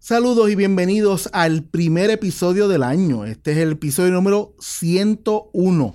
Saludos y bienvenidos al primer episodio del año. Este es el episodio número 101.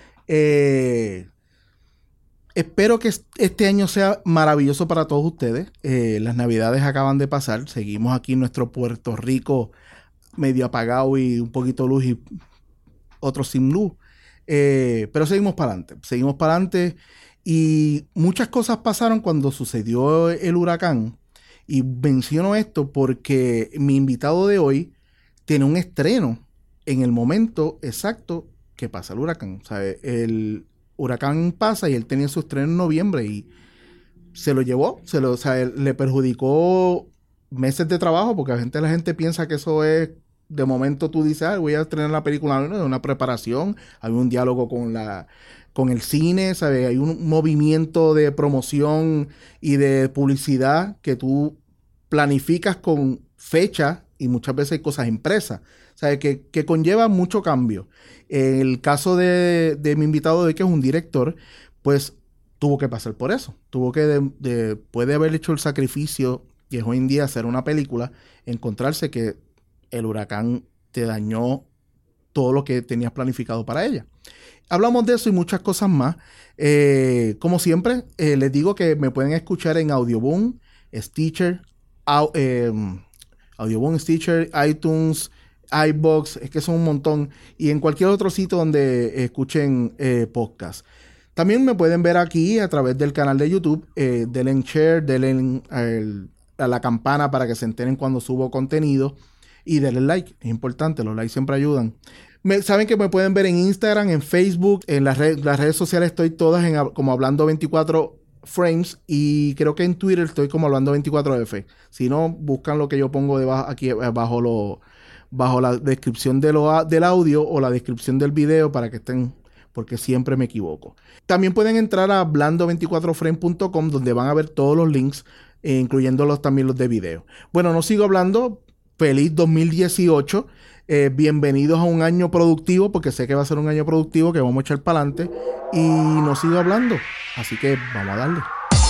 Espero que este año sea maravilloso para todos ustedes. Las navidades acaban de pasar. Seguimos aquí en nuestro Puerto Rico medio apagado y un poquito de luz y otros sin luz. Pero seguimos para adelante. Y muchas cosas pasaron cuando sucedió el huracán. Y menciono esto porque mi invitado de hoy tiene un estreno en el momento exacto que pasa el huracán. O sea, el huracán pasa y él tenía su estreno en noviembre y se lo llevó. Le perjudicó meses de trabajo porque la gente piensa que eso es, de momento tú dices, voy a estrenar la película. No, es una preparación, hay un diálogo con el cine, ¿sabes? Hay un movimiento de promoción y de publicidad que tú planificas con fecha y muchas veces hay cosas impresas, ¿sabes? Que conlleva mucho cambio. En el caso de mi invitado de hoy, que es un director, pues tuvo que pasar por eso. Puede haber hecho el sacrificio, que es hoy en día hacer una película, encontrarse que el huracán te dañó todo lo que tenías planificado para ella. Hablamos de eso y muchas cosas más. Como siempre, les digo que me pueden escuchar en Audioboom, Stitcher, Audioboom, Stitcher, iTunes, iBox, es que son un montón. Y en cualquier otro sitio donde escuchen podcast. También me pueden ver aquí a través del canal de YouTube. Denle en share, denle a la campana para que se enteren cuando subo contenido. Y denle like, es importante, los likes siempre ayudan. Saben que me pueden ver en Instagram, en Facebook, en las redes sociales estoy todas como Hablando 24 Frames y creo que en Twitter estoy como Hablando 24F. Si no, buscan lo que yo pongo debajo, aquí bajo la descripción del audio o la descripción del video para que estén, porque siempre me equivoco. También pueden entrar a hablando24frame.com donde van a ver todos los links, incluyendo también los de video. Bueno, no sigo hablando. Feliz 2018. Bienvenidos a un año productivo, porque sé que va a ser un año productivo que vamos a echar para adelante y no sigo hablando, así que vamos a darle.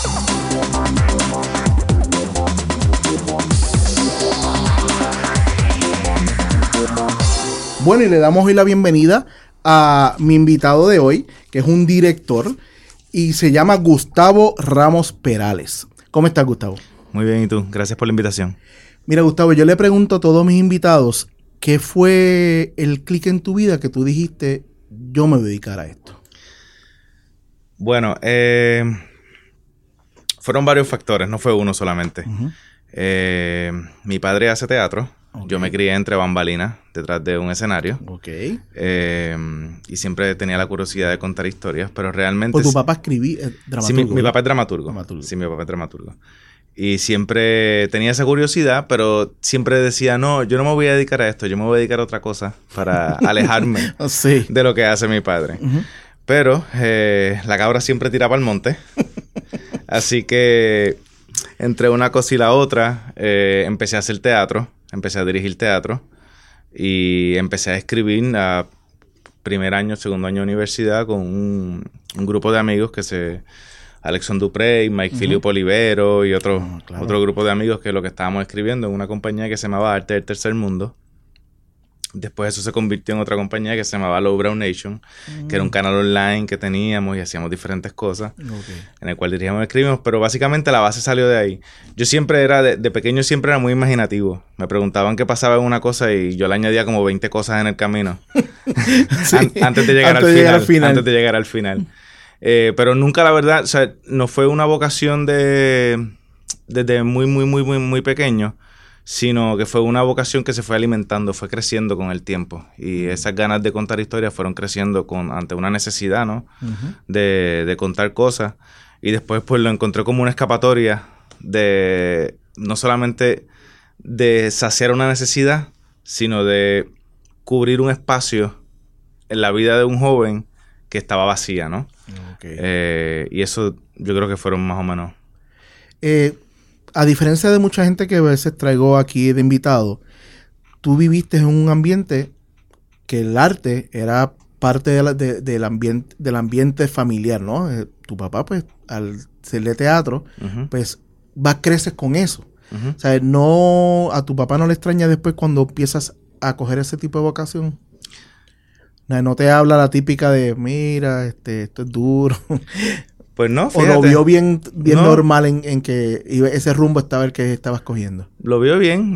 Bueno, y le damos hoy la bienvenida a mi invitado de hoy, que es un director y se llama Gustavo Ramos Perales. ¿Cómo estás, Gustavo? Muy bien, ¿y tú? Gracias por la invitación. Mira, Gustavo, yo le pregunto a todos mis invitados, ¿qué fue el clic en tu vida que tú dijiste, yo me voy a dedicar a esto? Bueno, fueron varios factores, no fue uno solamente. Uh-huh. Mi padre hace teatro. Okay. Yo me crié entre bambalinas, detrás de un escenario. Okay. Y siempre tenía la curiosidad de contar historias, pero realmente... ¿Pues tu papá escribía dramaturgo? Sí, mi papá es dramaturgo. Sí, mi papá es dramaturgo. Y siempre tenía esa curiosidad, pero siempre decía, no, yo no me voy a dedicar a esto, yo me voy a dedicar a otra cosa para alejarme sí. de lo que hace mi padre. Uh-huh. Pero la cabra siempre tira para el monte. Así que entre una cosa y la otra, empecé a hacer teatro, empecé a dirigir teatro y empecé a escribir a primer año, segundo año de universidad con un grupo de amigos que Alexon Duprey, Mike uh-huh. Filipe Olivero y otro grupo de amigos que es lo que estábamos escribiendo en una compañía que se llamaba Arte del Tercer Mundo. Después eso se convirtió en otra compañía que se llamaba Low Brown Nation, que era un canal online que teníamos y hacíamos diferentes cosas, en el cual dirigíamos y escribimos, pero básicamente la base salió de ahí. Yo siempre de pequeño siempre era muy imaginativo. Me preguntaban qué pasaba en una cosa y yo le añadía como 20 cosas en el camino. Sí. Antes de llegar al final. Pero nunca, la verdad, o sea, no fue una vocación desde muy pequeño, sino que fue una vocación que se fue alimentando, fue creciendo con el tiempo. Y esas ganas de contar historias fueron creciendo ante una necesidad, ¿no? Uh-huh. de contar cosas. Y después pues lo encontré como una escapatoria de no solamente de saciar una necesidad, sino de cubrir un espacio en la vida de un joven que estaba vacía, ¿no? Okay. Y eso yo creo que fueron más o menos. A diferencia de mucha gente que a veces traigo aquí de invitado, tú viviste en un ambiente que el arte era parte del ambiente familiar, ¿no? Tu papá, pues, al ser de teatro, uh-huh. pues, creces con eso. O sea, no, a tu papá no le extraña después cuando empiezas a coger ese tipo de vocación. No te habla la típica de, mira, esto es duro. Pues no, fíjate. O lo vio bien normal en que ese rumbo estaba el que estabas cogiendo. Lo veo bien.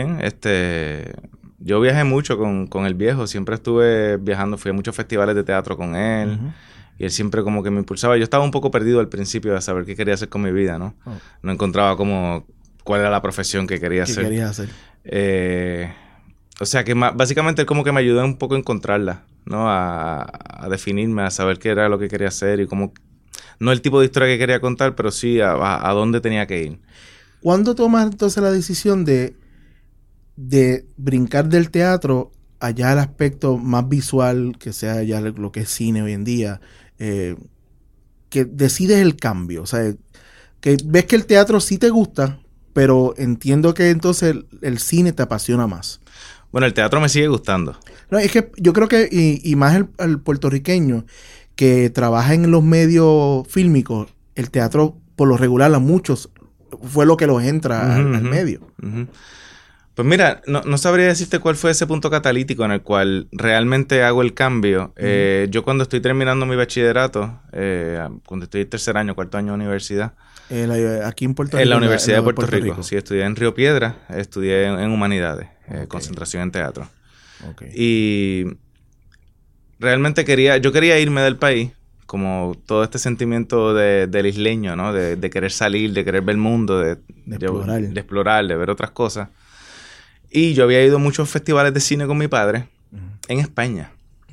Yo viajé mucho con el viejo. Siempre estuve viajando. Fui a muchos festivales de teatro con él. Y él siempre como que me impulsaba. Yo estaba un poco perdido al principio de saber qué quería hacer con mi vida, ¿no? Oh. No encontraba como cuál era la profesión que quería hacer. ¿Qué querías hacer? O sea que básicamente él como que me ayudó un poco a encontrarla, ¿no? A definirme, a saber qué era lo que quería hacer y cómo... No el tipo de historia que quería contar, pero sí a dónde tenía que ir. ¿Cuándo tomas entonces la decisión de brincar del teatro allá al aspecto más visual, que sea ya lo que es cine hoy en día, que decides el cambio? O sea, que ves que el teatro sí te gusta, pero entiendo que entonces el cine te apasiona más. Bueno, el teatro me sigue gustando. No, es que yo creo que, y más el puertorriqueño que trabaja en los medios fílmicos, el teatro, por lo regular, a muchos, fue lo que los entra al medio. Pues mira, no sabría decirte cuál fue ese punto catalítico en el cual realmente hago el cambio. Yo cuando estoy terminando mi bachillerato, cuando estoy en tercer año, cuarto año de universidad. Aquí en Puerto Rico. En la Universidad de Puerto Rico. Sí, estudié en Río Piedra, estudié en Humanidades, concentración en teatro. Okay. Y realmente yo quería irme del país, como todo este sentimiento del isleño, ¿no? De querer salir, de querer ver el mundo, de explorar, de ver otras cosas. Y yo había ido a muchos festivales de cine con mi padre en España.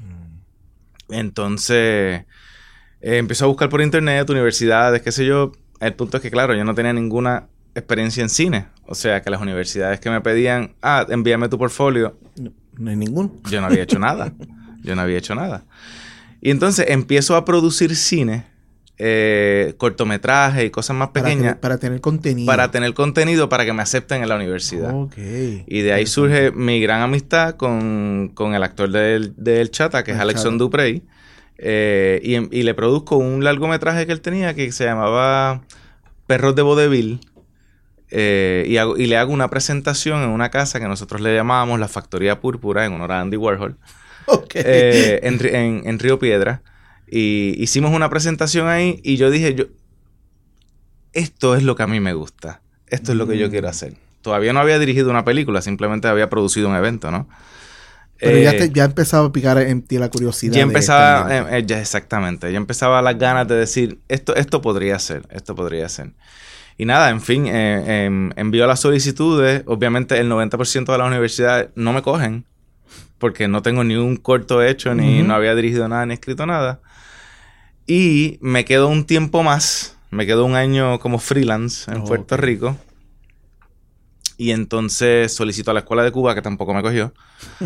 Entonces, empecé a buscar por internet, universidades, qué sé yo. El punto es que, claro, yo no tenía ninguna experiencia en cine. O sea, que las universidades que me pedían, envíame tu portfolio. No hay ninguno. Yo no había hecho nada. Y entonces empiezo a producir cine, cortometrajes y cosas más pequeñas. Para tener contenido. Para tener contenido para que me acepten en la universidad. Okay. Y de ahí surge mi gran amistad con el actor del Chata, que es Alexandre Duprey. Y le produzco un largometraje que él tenía que se llamaba Perros de Vodevil. Y le hago una presentación en una casa que nosotros le llamábamos la Factoría Púrpura, en honor a Andy Warhol. Okay. En Río Piedra. Y hicimos una presentación ahí y yo dije, esto es lo que a mí me gusta. Esto es lo que yo quiero hacer. Todavía no había dirigido una película, simplemente había producido un evento, ¿no? Pero ya empezaba a picar en ti la curiosidad. Ya empezaba, exactamente. Ya empezaba las ganas de decir, esto podría ser. Y nada, en fin, envío las solicitudes. Obviamente el 90% de las universidades no me cogen, porque no tengo ni un corto hecho, ni no había dirigido nada, ni escrito nada. Y me quedo un tiempo más, me quedo un año como freelance en Puerto Rico. Y entonces solicito a la Escuela de Cuba, que tampoco me cogió.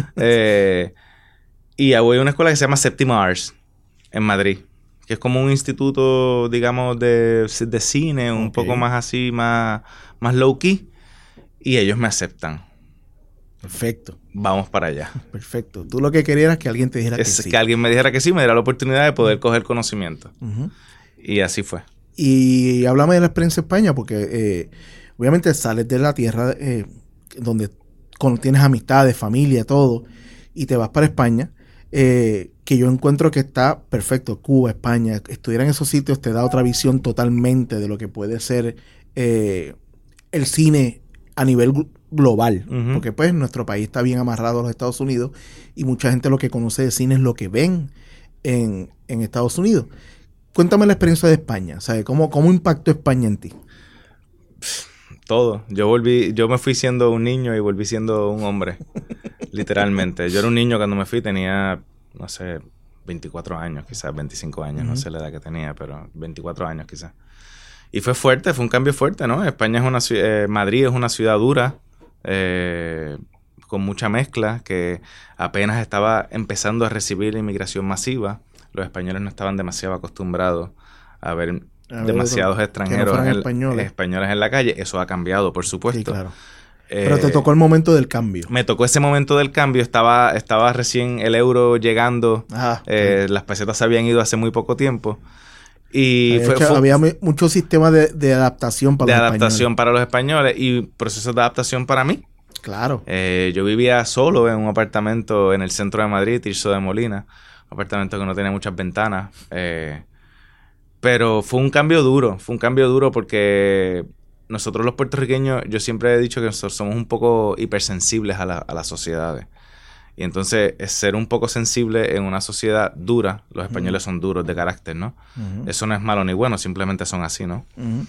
Y voy a una escuela que se llama Séptima Arts, en Madrid. Que es como un instituto, digamos, de cine, un poco más así, más low-key. Y ellos me aceptan. Perfecto. Vamos para allá. Perfecto. Tú lo que querías era que alguien te dijera que sí. Que alguien me dijera que sí, me diera la oportunidad de poder coger conocimiento. Y así fue. Y háblame de la experiencia en España, porque obviamente sales de la tierra donde tienes amistades, familia, todo, y te vas para España, que yo encuentro que está perfecto. Cuba, España, estudiar en esos sitios te da otra visión totalmente de lo que puede ser el cine a nivel global, porque pues nuestro país está bien amarrado a los Estados Unidos y mucha gente lo que conoce de cine es lo que ven en Estados Unidos. Cuéntame la experiencia de España, ¿sabes? ¿Cómo impactó España en ti? Todo. Yo me fui siendo un niño y volví siendo un hombre, literalmente. Yo era un niño cuando me fui, tenía, no sé, 24 años, quizás 25 años, no sé la edad que tenía, pero 24 años quizás. Y fue fuerte, fue un cambio fuerte, ¿no? España es una Madrid es una ciudad dura, con mucha mezcla, que apenas estaba empezando a recibir inmigración masiva. Los españoles no estaban demasiado acostumbrados a ver demasiados extranjeros españoles en la calle. Eso ha cambiado, por supuesto. Sí, claro. Pero te tocó el momento del cambio. Me tocó ese momento del cambio. Estaba recién el euro llegando. Las pesetas se habían ido hace muy poco tiempo. Y había muchos sistemas de adaptación para los españoles. De adaptación para los españoles y procesos de adaptación para mí. Claro. Yo vivía solo en un apartamento en el centro de Madrid, Tirso de Molina. Un apartamento que no tenía muchas ventanas. Pero fue un cambio duro porque nosotros los puertorriqueños, yo siempre he dicho que nosotros somos un poco hipersensibles a las sociedades. Y entonces, ser un poco sensible en una sociedad dura, los españoles son duros de carácter, ¿no? Eso no es malo ni bueno, simplemente son así, ¿no?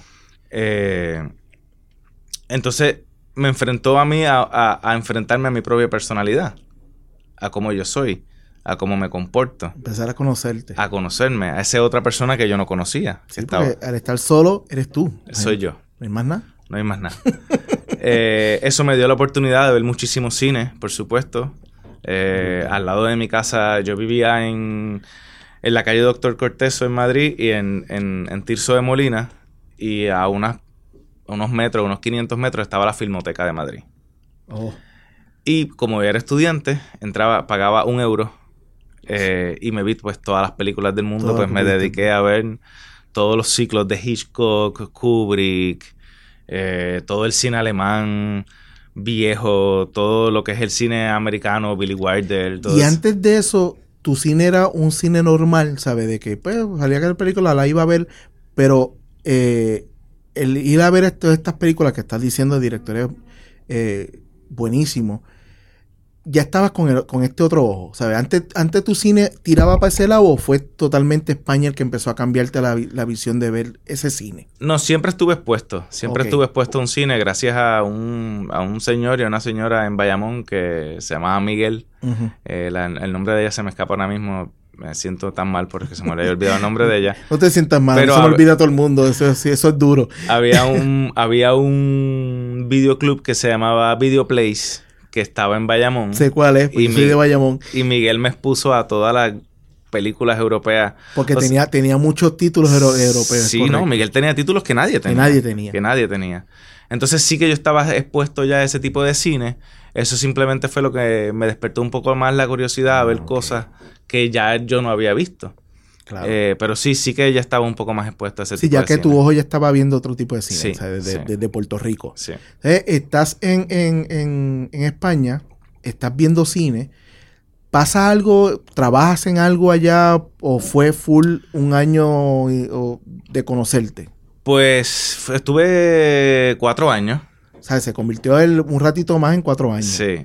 Entonces, me enfrentó a mí a enfrentarme a mi propia personalidad, a cómo yo soy, a cómo me comporto. Empezar a conocerte. A conocerme, a esa otra persona que yo no conocía. Sí, porque al estar solo, eres tú. Soy yo. ¿No hay más nada? No hay más nada. Eso me dio la oportunidad de ver muchísimo cine, por supuesto. Al lado de mi casa, yo vivía en la calle Doctor Corteso en Madrid y en Tirso de Molina, y a unos 500 metros estaba la Filmoteca de Madrid. Y como yo era estudiante, pagaba €1 y me vi pues todas las películas del mundo. Pues me dediqué a ver todos los ciclos de Hitchcock, Kubrick, todo el cine alemán viejo, todo lo que es el cine americano, Billy Wilder. Y antes de eso, tu cine era un cine normal, ¿sabes? De que pues salía que la película la iba a ver, pero el ir a ver estas películas que estás diciendo de directores buenísimos, ya estabas con este otro ojo, ¿sabes? Antes tu cine tiraba para ese lado, ¿o fue totalmente España el que empezó a cambiarte la visión de ver ese cine? No, siempre estuve expuesto. Estuve expuesto a un cine gracias a un señor y a una señora en Bayamón que se llamaba Miguel. El nombre de ella se me escapa ahora mismo. Me siento tan mal porque se me había olvidado el nombre de ella. No te sientas mal, pero se me olvida a todo el mundo. Eso es duro. Había un videoclub que se llamaba Video Place, que estaba en Bayamón. Sé cuál es, porque soy de Bayamón. Y Miguel me expuso a todas las películas europeas. Porque tenía muchos títulos europeos. Sí, correcto. No, Miguel tenía títulos que nadie tenía. Entonces sí que yo estaba expuesto ya a ese tipo de cine. Eso simplemente fue lo que me despertó un poco más la curiosidad a ver cosas que ya yo no había visto. Claro. Pero sí que ya estaba un poco más expuesto a ese tipo de cine. Sí, ya que tu ojo ya estaba viendo otro tipo de cine, desde Puerto Rico. Sí. Estás en España, estás viendo cine. ¿Pasa algo? ¿Trabajas en algo allá o fue full un año de conocerte? Pues estuve 4 años. O sea, se convirtió un ratito más en 4 años. Sí.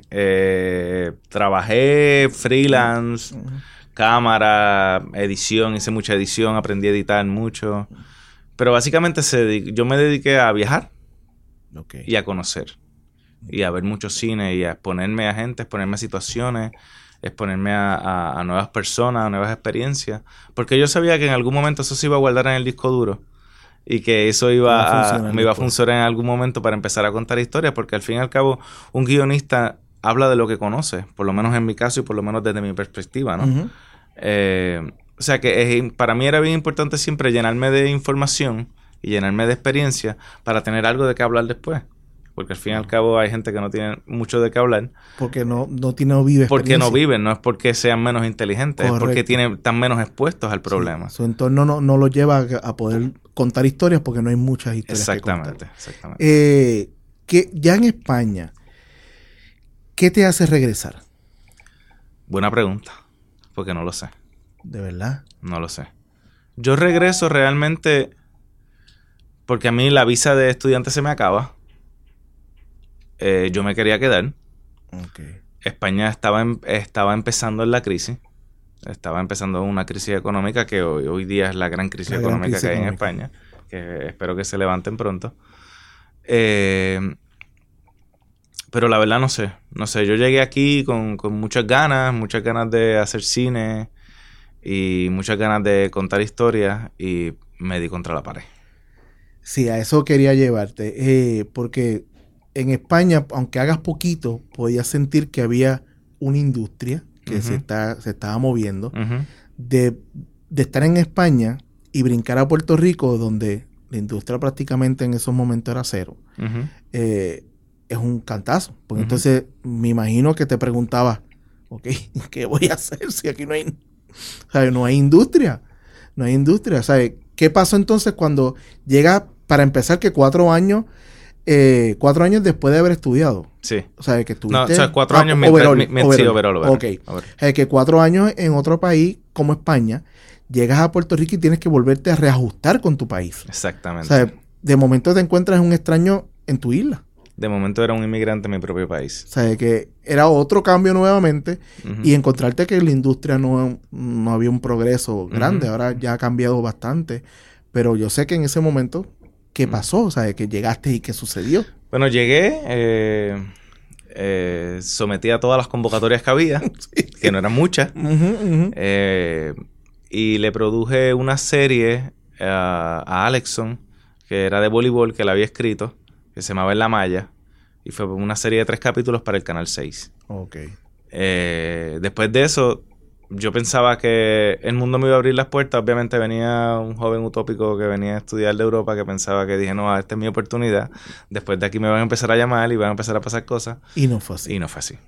Trabajé freelance, cámara, edición, hice mucha edición, aprendí a editar mucho. Pero básicamente yo me dediqué a viajar y a conocer. Y a ver mucho cine y a exponerme a gente, exponerme a situaciones, exponerme a nuevas personas, a nuevas experiencias. Porque yo sabía que en algún momento eso se iba a guardar en el disco duro. Y que eso me iba a funcionar en algún momento para empezar a contar historias, porque al fin y al cabo un guionista habla de lo que conoce, por lo menos en mi caso y por lo menos desde mi perspectiva, ¿no? O sea que para mí era bien importante siempre llenarme de información y llenarme de experiencia para tener algo de qué hablar después. Porque al fin y al cabo hay gente que no tiene mucho de qué hablar. Porque no vive experiencia. Porque no viven, no es porque sean menos inteligentes, correcto. Es porque están menos expuestos al problema. Sí, su entorno no lo lleva a poder contar historias porque no hay muchas historias que contar. Exactamente. Que ya en España, ¿qué te hace regresar? Buena pregunta, porque no lo sé. ¿De verdad? No lo sé. Yo regreso realmente porque a mí la visa de estudiante se me acaba. Yo me quería quedar. España estaba empezando en la crisis. Estaba empezando una crisis económica que hoy día es la gran crisis económica que hay en España. Que espero que se levanten pronto. Pero la verdad no sé. No sé, yo llegué aquí con muchas ganas de hacer cine y muchas ganas de contar historias y me di contra la pared. Sí, a eso quería llevarte. Porque en España, aunque hagas poquito, podías sentir que había una industria que se estaba moviendo. De estar en España y brincar a Puerto Rico, donde la industria prácticamente en esos momentos era cero, es un cantazo. Porque entonces me imagino que te preguntabas, ¿qué voy a hacer si aquí no hay industria? No hay industria. ¿Sabes? ¿qué pasó entonces cuando llega, para empezar, que 4 años después de haber estudiado? Sí. O sea, que estuviste... No, o sea, 4 años overall. Ok. O sea, que 4 años en otro país como España, llegas a Puerto Rico y tienes que volverte a reajustar con tu país. Exactamente. O sea, de momento te encuentras un extraño en tu isla. De momento era un inmigrante en mi propio país. O sea, que era otro cambio nuevamente y encontrarte que en la industria no había un progreso grande. Ahora ya ha cambiado bastante. Pero yo sé que en ese momento, ¿qué pasó? O sea, que llegaste y qué sucedió. Bueno, llegué, sometí a todas las convocatorias que había, sí, que no eran muchas, y le produje una serie a Alexson, que era de voleibol, que la había escrito, que se llamaba En la Malla, y fue una serie de 3 capítulos para el Canal 6. Ok. Después de eso, yo pensaba que el mundo me iba a abrir las puertas. Obviamente venía un joven utópico que venía a estudiar de Europa, que pensaba que dije, no, esta es mi oportunidad. Después de aquí me van a empezar a llamar y van a empezar a pasar cosas. Y no fue así. Y no fue así.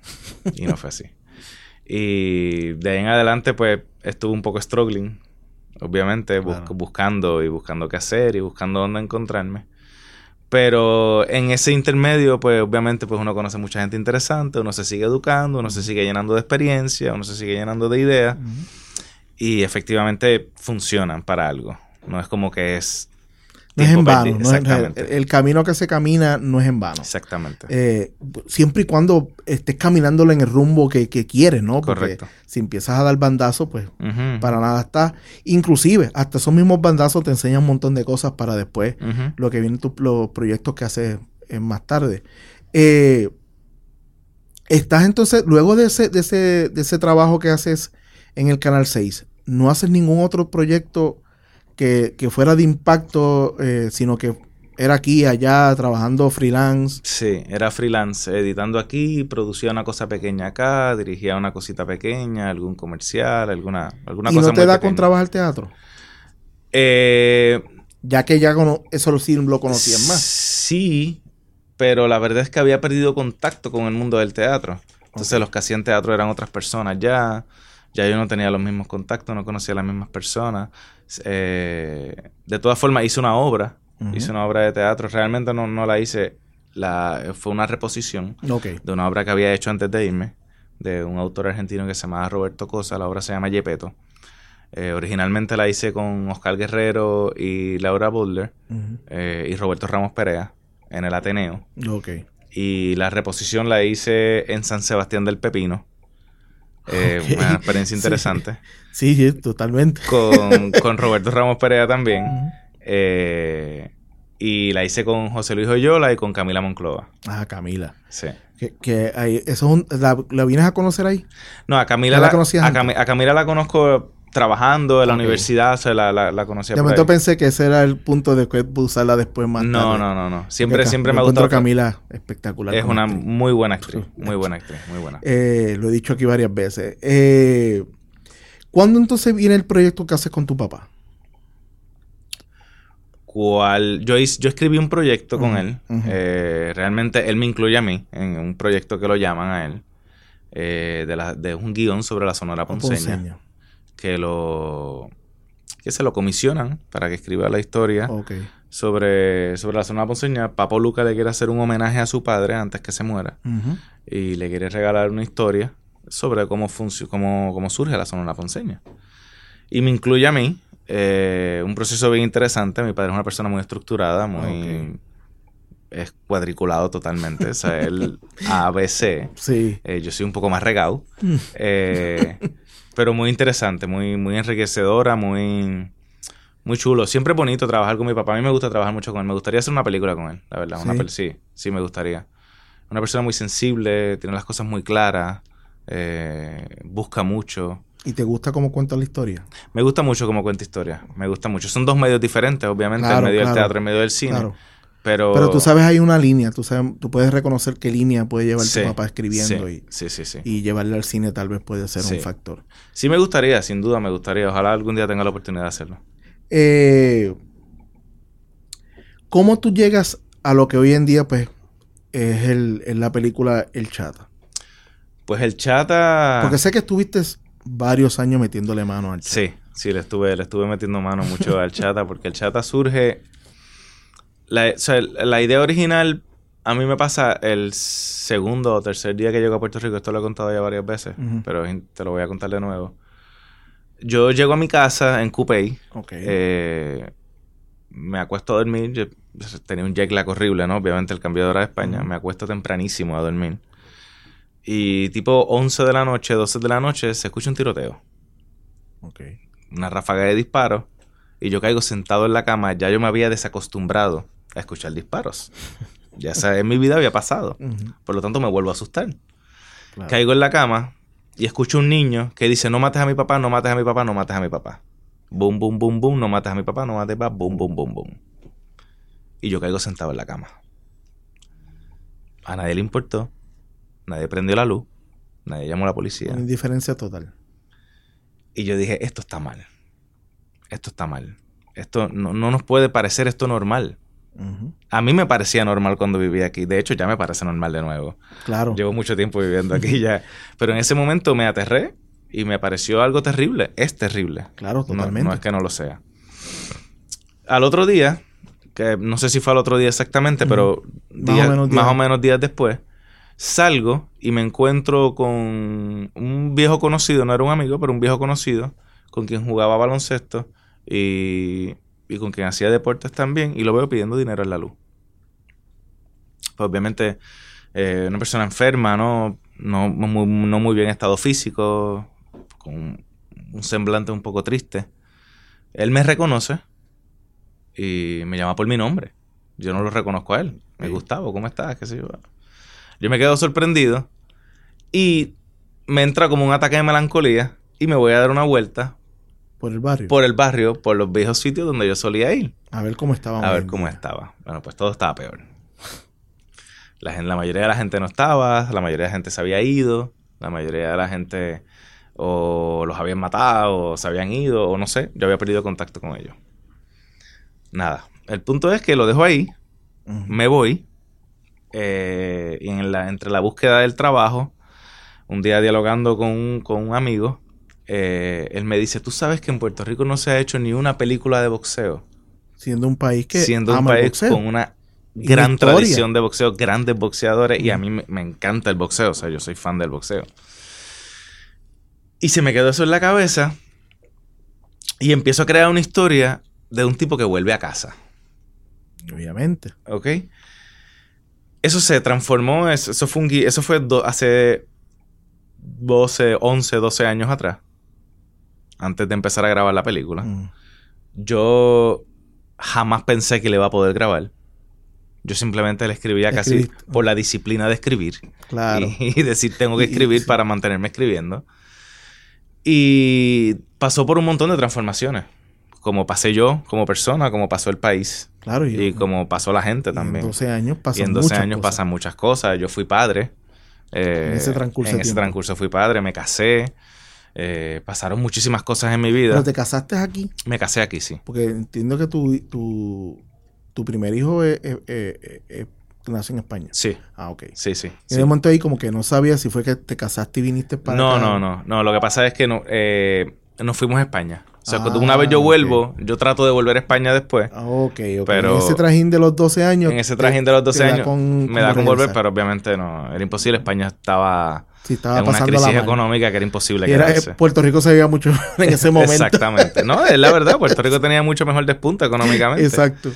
Y de ahí en adelante, pues, estuve un poco struggling, obviamente, buscando qué hacer y buscando dónde encontrarme. Pero en ese intermedio, pues obviamente pues uno conoce mucha gente interesante, uno se sigue educando, uno se sigue llenando de experiencia, uno se sigue llenando de ideas y efectivamente funcionan para algo. No es como que es... No es en vano. El camino que se camina no es en vano. Exactamente. Siempre y cuando estés caminándolo en el rumbo que quieres, ¿no? Porque correcto. Si empiezas a dar bandazos, pues para nada está. Inclusive, hasta esos mismos bandazos te enseñan un montón de cosas para después lo que vienen los proyectos que haces más tarde. Estás entonces, luego de ese trabajo que haces en el Canal 6, ¿no haces ningún otro proyecto que fuera de impacto, sino que era aquí, allá, trabajando freelance? Sí, era freelance, editando aquí, producía una cosa pequeña acá, dirigía una cosita pequeña, algún comercial, alguna cosa muy pequeña. ¿Y no te da con trabajar teatro? Ya que eso sí lo conocías más. Sí, pero la verdad es que había perdido contacto con el mundo del teatro. Entonces los que hacían teatro eran otras personas ya yo no tenía los mismos contactos, no conocía a las mismas personas. De todas formas hice una obra de teatro. Realmente no la hice, fue una reposición de una obra que había hecho antes de irme, de un autor argentino que se llamaba Roberto Cosa. La obra se llama Yepeto. Originalmente la hice con Oscar Guerrero y Laura Butler y Roberto Ramos Perea en el Ateneo. Y la reposición la hice en San Sebastián del Pepino. Una experiencia interesante. Sí, totalmente. Con Roberto Ramos Perea también. Y la hice con José Luis Oyola y con Camila Monclova. Ah, Camila. Sí. ¿La vienes a conocer ahí? No, a Camila a Camila la conozco trabajando en la universidad, o sea, la conocía de momento pensé que ese era el punto de usarla después más tarde. No. Siempre me ha gustado. Camila espectacular. Es una muy buena actriz. Muy buena. Lo he dicho aquí varias veces. ¿Cuándo entonces viene el proyecto que haces con tu papá? Yo escribí un proyecto con él. Realmente él me incluye a mí en un proyecto que lo llaman a él. De un guión sobre la Sonora Ponceña. Que se lo comisionan para que escriba la historia sobre la Sonora Ponceña. Papo Luca le quiere hacer un homenaje a su padre antes que se muera y le quiere regalar una historia sobre cómo surge la Sonora Ponceña. Y me incluye a mí. Un proceso bien interesante. Mi padre es una persona muy estructurada, es cuadriculado totalmente. O sea, él ABC. Sí. Yo soy un poco más regado. Pero muy interesante, muy enriquecedora, muy chulo. Siempre es bonito trabajar con mi papá. A mí me gusta trabajar mucho con él. Me gustaría hacer una película con él, la verdad. Sí, me gustaría. Una persona muy sensible, tiene las cosas muy claras, busca mucho. ¿Y te gusta cómo cuenta la historia? Me gusta mucho cómo cuenta historia. Me gusta mucho. Son 2 medios diferentes, obviamente. El medio del teatro y el medio del cine. Claro. Pero tú sabes, hay una línea. Tú puedes reconocer qué línea puede llevar tu papá escribiendo. Y llevarle al cine tal vez puede ser un factor. Sí me gustaría, sin duda me gustaría. Ojalá algún día tenga la oportunidad de hacerlo. ¿Cómo tú llegas a lo que hoy en día pues es la película El Chata? Pues El Chata... Porque sé que estuviste varios años metiéndole mano al Chata. Sí, le estuve metiendo mano mucho al Chata, porque el Chata surge... La idea original, a mí me pasa el segundo o tercer día que llego a Puerto Rico. Esto lo he contado ya varias veces, pero te lo voy a contar de nuevo. Yo llego a mi casa en Coupey. Me acuesto a dormir. Yo tenía un jet lag horrible, ¿no? Obviamente el cambio de hora de España. Me acuesto tempranísimo a dormir. Y tipo 11 de la noche, 12 de la noche, se escucha un tiroteo. Una ráfaga de disparos. Y yo caigo sentado en la cama. Ya yo me había desacostumbrado a escuchar disparos. Ya en mi vida había pasado. Por lo tanto, me vuelvo a asustar. Claro. Caigo en la cama y escucho un niño que dice: no mates a mi papá, no mates a mi papá, no mates a mi papá. Boom, boom, boom, boom, no mates a mi papá, no mates a mi papá, boom, boom, boom, boom. Y yo caigo sentado en la cama. A nadie le importó. Nadie prendió la luz. Nadie llamó a la policía. Una indiferencia total. Y yo dije, esto está mal. Esto está mal. Esto no nos puede parecer esto normal. A mí me parecía normal cuando vivía aquí. De hecho, ya me parece normal de nuevo. Claro. Llevo mucho tiempo viviendo aquí ya. Pero en ese momento me aterré y me pareció algo terrible. Es terrible. Claro, totalmente. No es que no lo sea. Al otro día, que no sé si fue al otro día exactamente, pero más o menos días después, salgo y me encuentro con un viejo conocido. No era un amigo, pero un viejo conocido con quien jugaba baloncesto y con quien hacía deportes también, y lo veo pidiendo dinero en la luz. Pues obviamente una persona enferma, no muy bien estado físico, con un semblante un poco triste. Él me reconoce y me llama por mi nombre. Yo no lo reconozco a él. Me Gustavo, ¿cómo estás? ¿Qué sé yo? Yo me quedo sorprendido y me entra como un ataque de melancolía y me voy a dar una vuelta por el barrio. Por los viejos sitios donde yo solía ir. A ver cómo estaba. Estaba. Bueno, pues todo estaba peor. La mayoría de la gente no estaba, la mayoría de la gente se había ido, la mayoría de la gente o los habían matado, o se habían ido, o no sé. Yo había perdido contacto con ellos. Nada. El punto es que lo dejo ahí, me voy, y entre la búsqueda del trabajo, un día dialogando con un amigo, él me dice: ¿tú sabes que en Puerto Rico no se ha hecho ni una película de boxeo? Siendo un país que ama un país el boxeo, con una gran tradición de boxeo, grandes boxeadores, y a mí me encanta el boxeo, o sea, yo soy fan del boxeo. Y se me quedó eso en la cabeza y empiezo a crear una historia de un tipo que vuelve a casa. Obviamente. ¿Ok? Eso se transformó, eso fue hace 11, 12 años atrás. Antes de empezar a grabar la película. Yo jamás pensé que le iba a poder grabar. Yo simplemente le escribía casi por la disciplina de escribir. Claro. Y decir, tengo que escribir para mantenerme escribiendo. Y pasó por un montón de transformaciones. Como pasé yo, como persona, como pasó el país. Claro. Y como pasó la gente también. En 12 años pasan muchas cosas. Yo fui padre. En ese transcurso fui padre, me casé. Pasaron muchísimas cosas en mi vida. ¿Pero te casaste aquí? Me casé aquí, sí. Porque entiendo que tu primer hijo nació en España. Sí. Ah, ok. Sí. En ese momento ahí como que no sabías si fue que te casaste y viniste para acá. No. Lo que pasa es que nos fuimos a España. O sea, cuando una vez yo vuelvo, yo trato de volver a España después. Ok. Pero en ese trajín de los 12 años. En ese trajín de los 12 años me da con volver, pero obviamente no. Era imposible. España estaba en una crisis económica que era imposible quedarse. Puerto Rico se veía mucho en ese momento. Exactamente. No, es la verdad. Puerto Rico tenía mucho mejor despunte económicamente. Exacto.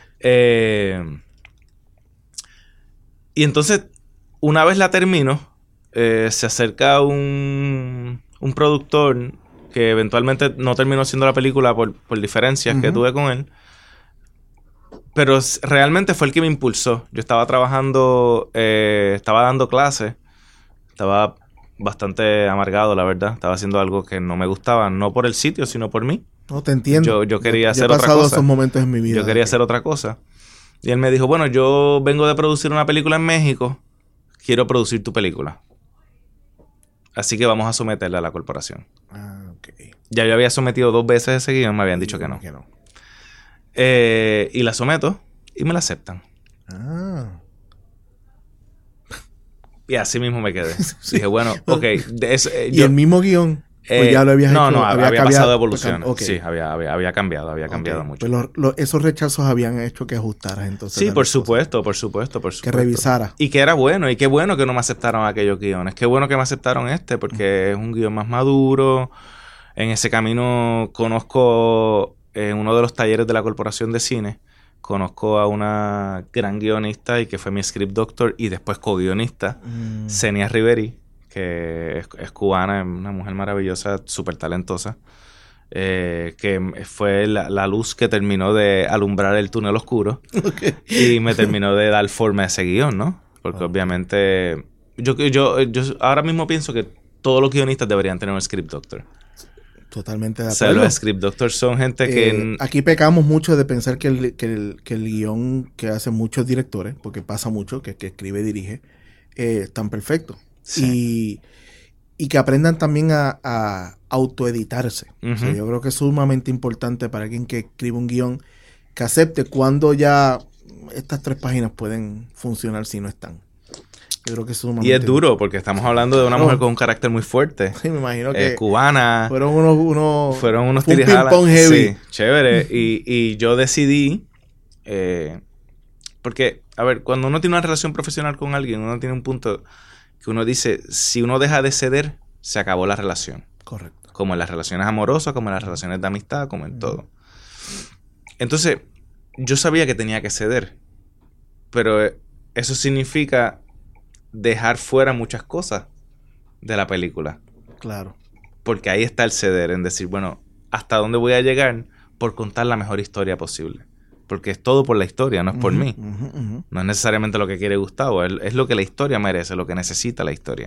Y entonces, una vez la termino, se acerca un productor que eventualmente no terminó siendo la película por diferencias que tuve con él. Pero realmente fue el que me impulsó. Yo estaba trabajando, estaba dando clases. Estaba bastante amargado, la verdad. Estaba haciendo algo que no me gustaba. No por el sitio, sino por mí. No, te entiendo. Yo quería hacer otra cosa. He pasado esos momentos en mi vida. Yo quería hacer otra cosa. Y él me dijo, bueno, yo vengo de producir una película en México. Quiero producir tu película. Así que vamos a someterla a la corporación. Ok. Ya yo había sometido 2 veces de seguido y me habían dicho que no. Y la someto y me la aceptan. Y así mismo me quedé. Dije, bueno, ok. ¿Y el mismo guión? Pues ya lo habías hecho. No, había pasado de evolución. Okay. Sí, había cambiado mucho. Pero esos rechazos habían hecho que ajustaras entonces. Sí, por supuesto. Que revisara. Y que era bueno, y qué bueno que no me aceptaron aquellos guiones. Qué bueno que me aceptaron porque es un guión más maduro. En ese camino conozco, en uno de los talleres de la Corporación de Cine, conozco a una gran guionista y que fue mi script doctor y después co-guionista, Zenia Riveri, que es cubana, es una mujer maravillosa, súper talentosa, que fue la luz que terminó de alumbrar el túnel oscuro y me terminó de dar forma a ese guión, ¿no? Porque obviamente yo ahora mismo pienso que todos los guionistas deberían tener un script doctor. Totalmente de O acuerdo. sea, los script doctors son gente que... Aquí pecamos mucho de pensar que el guión que hacen muchos directores, porque pasa mucho, que escribe y dirige, tan perfecto. Sí. Y que aprendan también a autoeditarse. O sea, yo creo que es sumamente importante para alguien que escribe un guión que acepte cuando ya estas 3 páginas pueden funcionar si no están. Yo creo que es sumamente... Y es duro porque estamos hablando de una mujer con un carácter muy fuerte. Sí, me imagino que... cubana. Fueron unos tirijalas. Ping-pong heavy. Sí, chévere. Y yo decidí... porque, a ver, cuando uno tiene una relación profesional con alguien, uno tiene un punto que uno dice, si uno deja de ceder, se acabó la relación. Correcto. Como en las relaciones amorosas, como en las relaciones de amistad, como en todo. Entonces, yo sabía que tenía que ceder. Pero eso significa dejar fuera muchas cosas de la película. Claro. Porque ahí está el ceder, en decir, bueno, ¿hasta dónde voy a llegar por contar la mejor historia posible? Porque es todo por la historia, no es por mí. No es necesariamente lo que quiere Gustavo, es lo que la historia merece, lo que necesita la historia.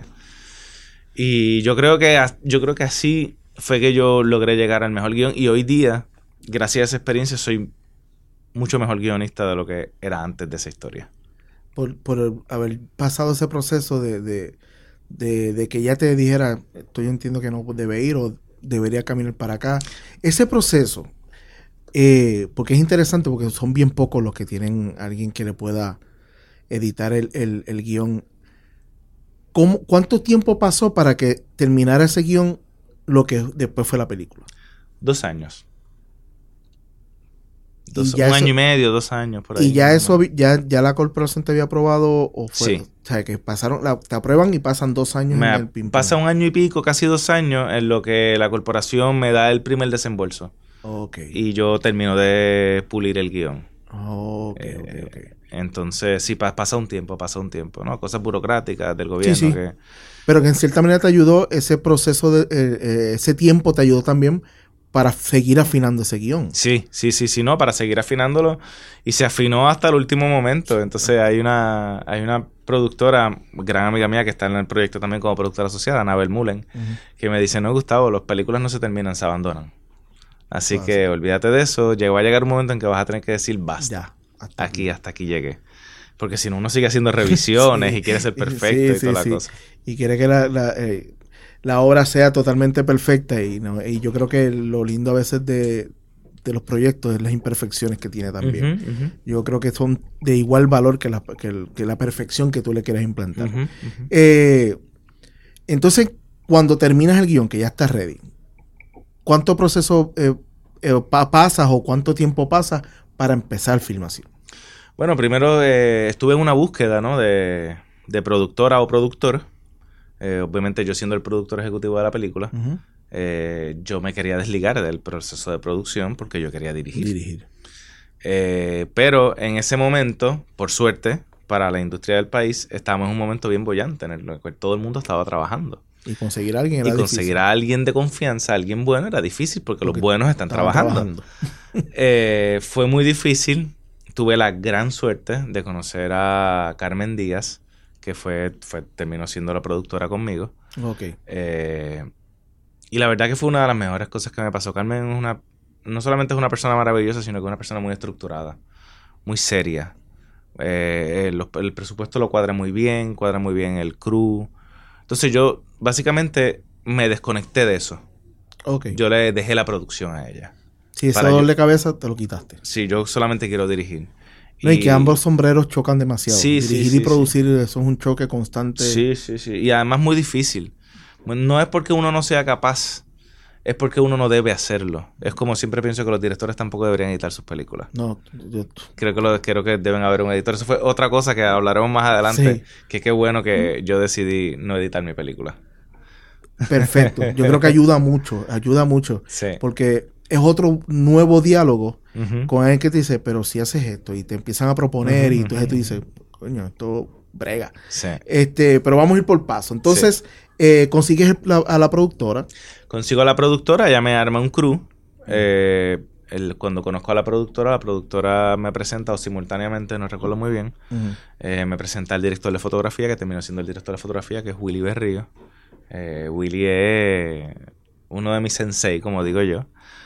Y yo creo que así fue que yo logré llegar al mejor guión. Y hoy día, gracias a esa experiencia, soy mucho mejor guionista de lo que era antes de esa historia. Por haber pasado ese proceso de que ya te dijera, yo entiendo que no debe ir o debería caminar para acá. Ese proceso, porque es interesante, porque son bien pocos los que tienen alguien que le pueda editar el guión. ¿Cuánto tiempo pasó para que terminara ese guión lo que después fue la película? 2 años. Un año y medio, 2 años por ahí. ¿Y ya eso, ya la corporación te había aprobado o fue? Sí. O sea, que te aprueban y pasan 2 años en el ping-pong. Pasa 1 año y pico, casi 2 años, en lo que la corporación me da el primer desembolso. Okay. Y yo termino de pulir el guión. Okay. Entonces, sí, pasa un tiempo, ¿no? Cosas burocráticas del gobierno. Sí. Pero que en cierta manera te ayudó ese proceso, ese tiempo te ayudó también para seguir afinando ese guión. Sí, no, para seguir afinándolo. Y se afinó hasta el último momento. Entonces hay una productora, gran amiga mía, que está en el proyecto también como productora asociada, Anabel Mullen, que me dice, no, Gustavo, las películas no se terminan, se abandonan. Así que olvídate de eso. Va a llegar un momento en que vas a tener que decir basta. Ya, hasta aquí llegué. Porque si no, uno sigue haciendo revisiones y quiere ser perfecto y toda la cosa. Y quiere que la obra sea totalmente perfecta. Y yo creo que lo lindo a veces de los proyectos es las imperfecciones que tiene también. Yo creo que son de igual valor que la perfección que tú le quieras implantar. Entonces, cuando terminas el guión, que ya está ready, ¿cuánto proceso pasas o cuánto tiempo pasa para empezar filmación? Bueno, primero estuve en una búsqueda, ¿no? de productora o productor. Obviamente yo siendo el productor ejecutivo de la película, yo me quería desligar del proceso de producción porque yo quería dirigir. Pero en ese momento, por suerte, para la industria del país, estábamos en un momento bien bollante en el cual todo el mundo estaba trabajando. Y conseguir a alguien era difícil. Conseguir a alguien de confianza, alguien bueno, era difícil porque los buenos están trabajando. Fue muy difícil. Tuve la gran suerte de conocer a Carmen Díaz, que terminó siendo la productora conmigo. Okay. Y la verdad que fue una de las mejores cosas que me pasó. Carmen no solamente es una persona maravillosa, sino que es una persona muy estructurada, muy seria. El presupuesto lo cuadra muy bien el crew. Entonces yo básicamente me desconecté de eso. Okay. Yo le dejé la producción a ella. Si ese dolor de cabeza te lo quitaste. Sí, yo solamente quiero dirigir. No, y que ambos sombreros chocan demasiado. Sí, dirigir y producir, eso es un choque constante. Sí. Y además muy difícil. No es porque uno no sea capaz es porque uno no debe hacerlo. Es como siempre pienso que los directores tampoco deberían editar sus películas. No, Creo que deben haber un editor. Eso fue otra cosa que hablaremos más adelante. Sí. Que qué bueno que yo decidí no editar mi película. Perfecto. Yo creo que ayuda mucho. Sí. Porque es otro nuevo diálogo con alguien que te dice, pero si haces esto, y te empiezan a proponer, y entonces tú dices, coño, esto brega. Sí. Pero vamos a ir por paso. Entonces, consigues a la productora. Consigo a la productora, ella me arma un crew. Cuando conozco a la productora me presenta, o simultáneamente, no recuerdo muy bien, me presenta al director de fotografía, que terminó siendo el director de fotografía, que es Willy Berrío. Willy es uno de mis sensei, como digo yo.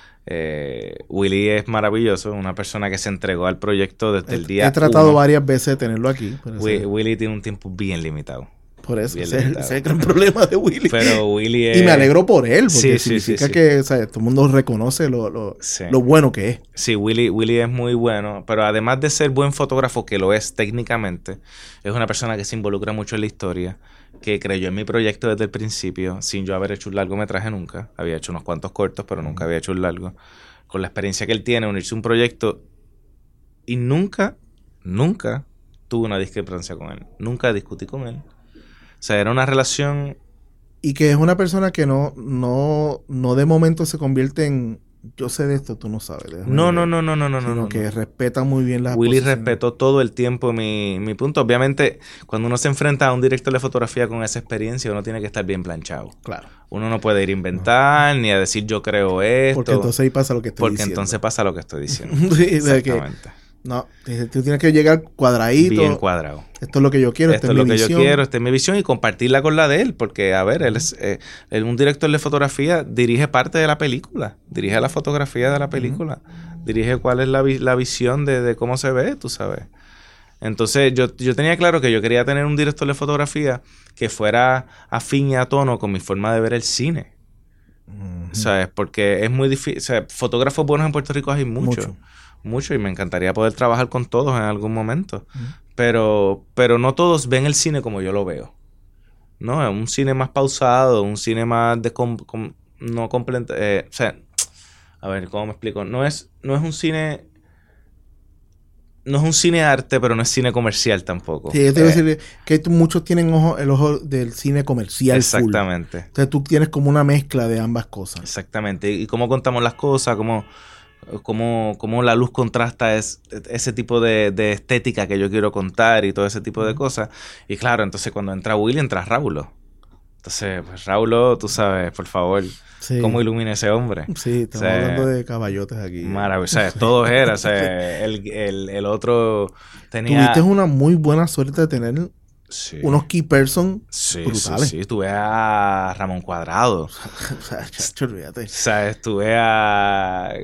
Willy es maravilloso, una persona que se entregó al proyecto desde el día He tratado varias veces de tenerlo aquí. Willy tiene un tiempo bien limitado. Por eso, ese es el gran problema de Willy. Pero Willy es... Y me alegro por él, porque significa que, o sea, todo el mundo reconoce lo bueno que es. Sí, Willy es muy bueno, pero además de ser buen fotógrafo, que lo es técnicamente, es una persona que se involucra mucho en la historia, que creyó en mi proyecto desde el principio, sin yo haber hecho un largometraje nunca. Había hecho unos cuantos cortos, pero nunca había hecho un largo. Con la experiencia que él tiene, unirse a un proyecto, y nunca tuve una discrepancia con él. Nunca discutí con él. O sea, era una relación... Y que es una persona que no de momento se convierte en... Yo sé de esto, tú no sabes. No. Que respeta muy bien las Willy respetó todo el tiempo mi punto. Obviamente, cuando uno se enfrenta a un director de fotografía con esa experiencia, uno tiene que estar bien planchado. Claro. Uno no puede ir a inventar, ni a decir yo creo esto. Porque entonces ahí pasa lo que estoy diciendo. Porque entonces pasa lo que estoy diciendo. Sí, exactamente. No, tú tienes que llegar cuadradito. Bien cuadrado. Esto es lo que yo quiero, esta es lo que yo quiero, esta es mi visión, y compartirla con la de él, porque, a ver, él es un director de fotografía, dirige parte de la película, dirige la fotografía de la película, dirige cuál es la visión de cómo se ve, tú sabes. Entonces, yo tenía claro que yo quería tener un director de fotografía que fuera afín y a tono con mi forma de ver el cine. ¿Sabes? Porque es muy difícil, o sea, fotógrafos buenos en Puerto Rico hay mucho, y me encantaría poder trabajar con todos en algún momento. Pero no todos ven el cine como yo lo veo. No, es un cine más pausado, un cine más no completo. O sea, a ver, ¿cómo me explico? No es un cine... No es un cine arte, pero no es cine comercial tampoco. Sí, yo te iba a decir que muchos tienen el ojo del cine comercial. Exactamente. Full. Entonces tú tienes como una mezcla de ambas cosas. Exactamente. Y cómo contamos las cosas, cómo la luz contrasta ese tipo de estética que yo quiero contar y todo ese tipo de cosas. Y claro, entonces cuando entra Willy, entra Raulo. Entonces, pues Raulo, tú sabes, por favor, cómo ilumina ese hombre. Sí, estamos hablando de caballotes aquí. Maravilloso, o sea, todos eran, o sea, el otro tenía... Tuviste una muy buena suerte de tener unos key person brutales. Sí, tuve a Ramón Cuadrado. O sea, chacho, olvídate. O sea, estuve a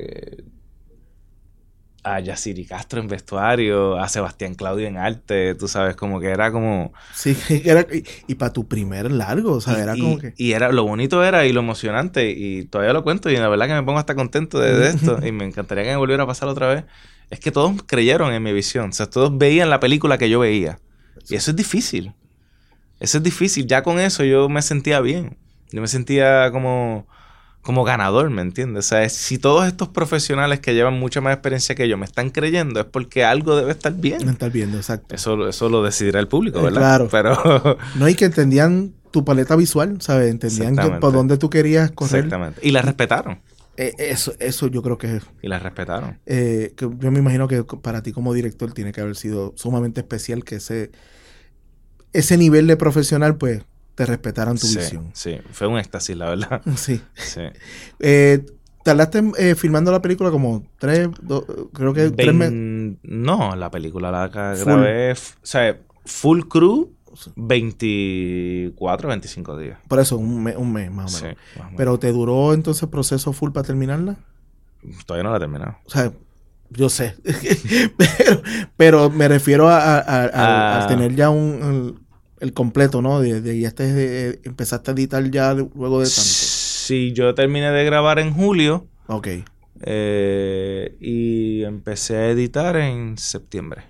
Yaciri Castro en vestuario, a Sebastián Claudio en arte, tú sabes, como que era como... Sí, y para tu primer largo, o sea, era como que... Y era, lo bonito era, y lo emocionante, y todavía lo cuento, y la verdad que me pongo hasta contento de esto, y me encantaría que me volviera a pasar otra vez, es que todos creyeron en mi visión, o sea, todos veían la película que yo veía, y eso es difícil, ya con eso yo me sentía bien, yo me sentía como ganador, ¿me entiendes? O sea, si todos estos profesionales que llevan mucha más experiencia que yo me están creyendo, es porque algo debe estar bien. Debe estar bien, exacto. Eso lo decidirá el público, ¿verdad? Claro. Pero... No, y que entendían tu paleta visual, ¿sabes? Entendían por dónde tú querías correr. Exactamente. Y la respetaron. Eso yo creo que es... Y la respetaron. Que yo me imagino que para ti como director tiene que haber sido sumamente especial que ese nivel de profesional, pues, te respetaran tu visión. Sí, fue un éxtasis, la verdad. Sí. ¿Tardaste filmando la película como 3 meses? No, la película la grabé, o sea, full crew, 24, 25 días. Por eso, un mes más o menos. Sí, más o menos. ¿Pero te duró entonces el proceso full para terminarla? Todavía no la he terminado. O sea, yo sé. pero me refiero a tener ya el completo, ¿no? Ya empezaste a editar ya luego de tanto. Sí, yo terminé de grabar en julio. Ok. Y empecé a editar en septiembre.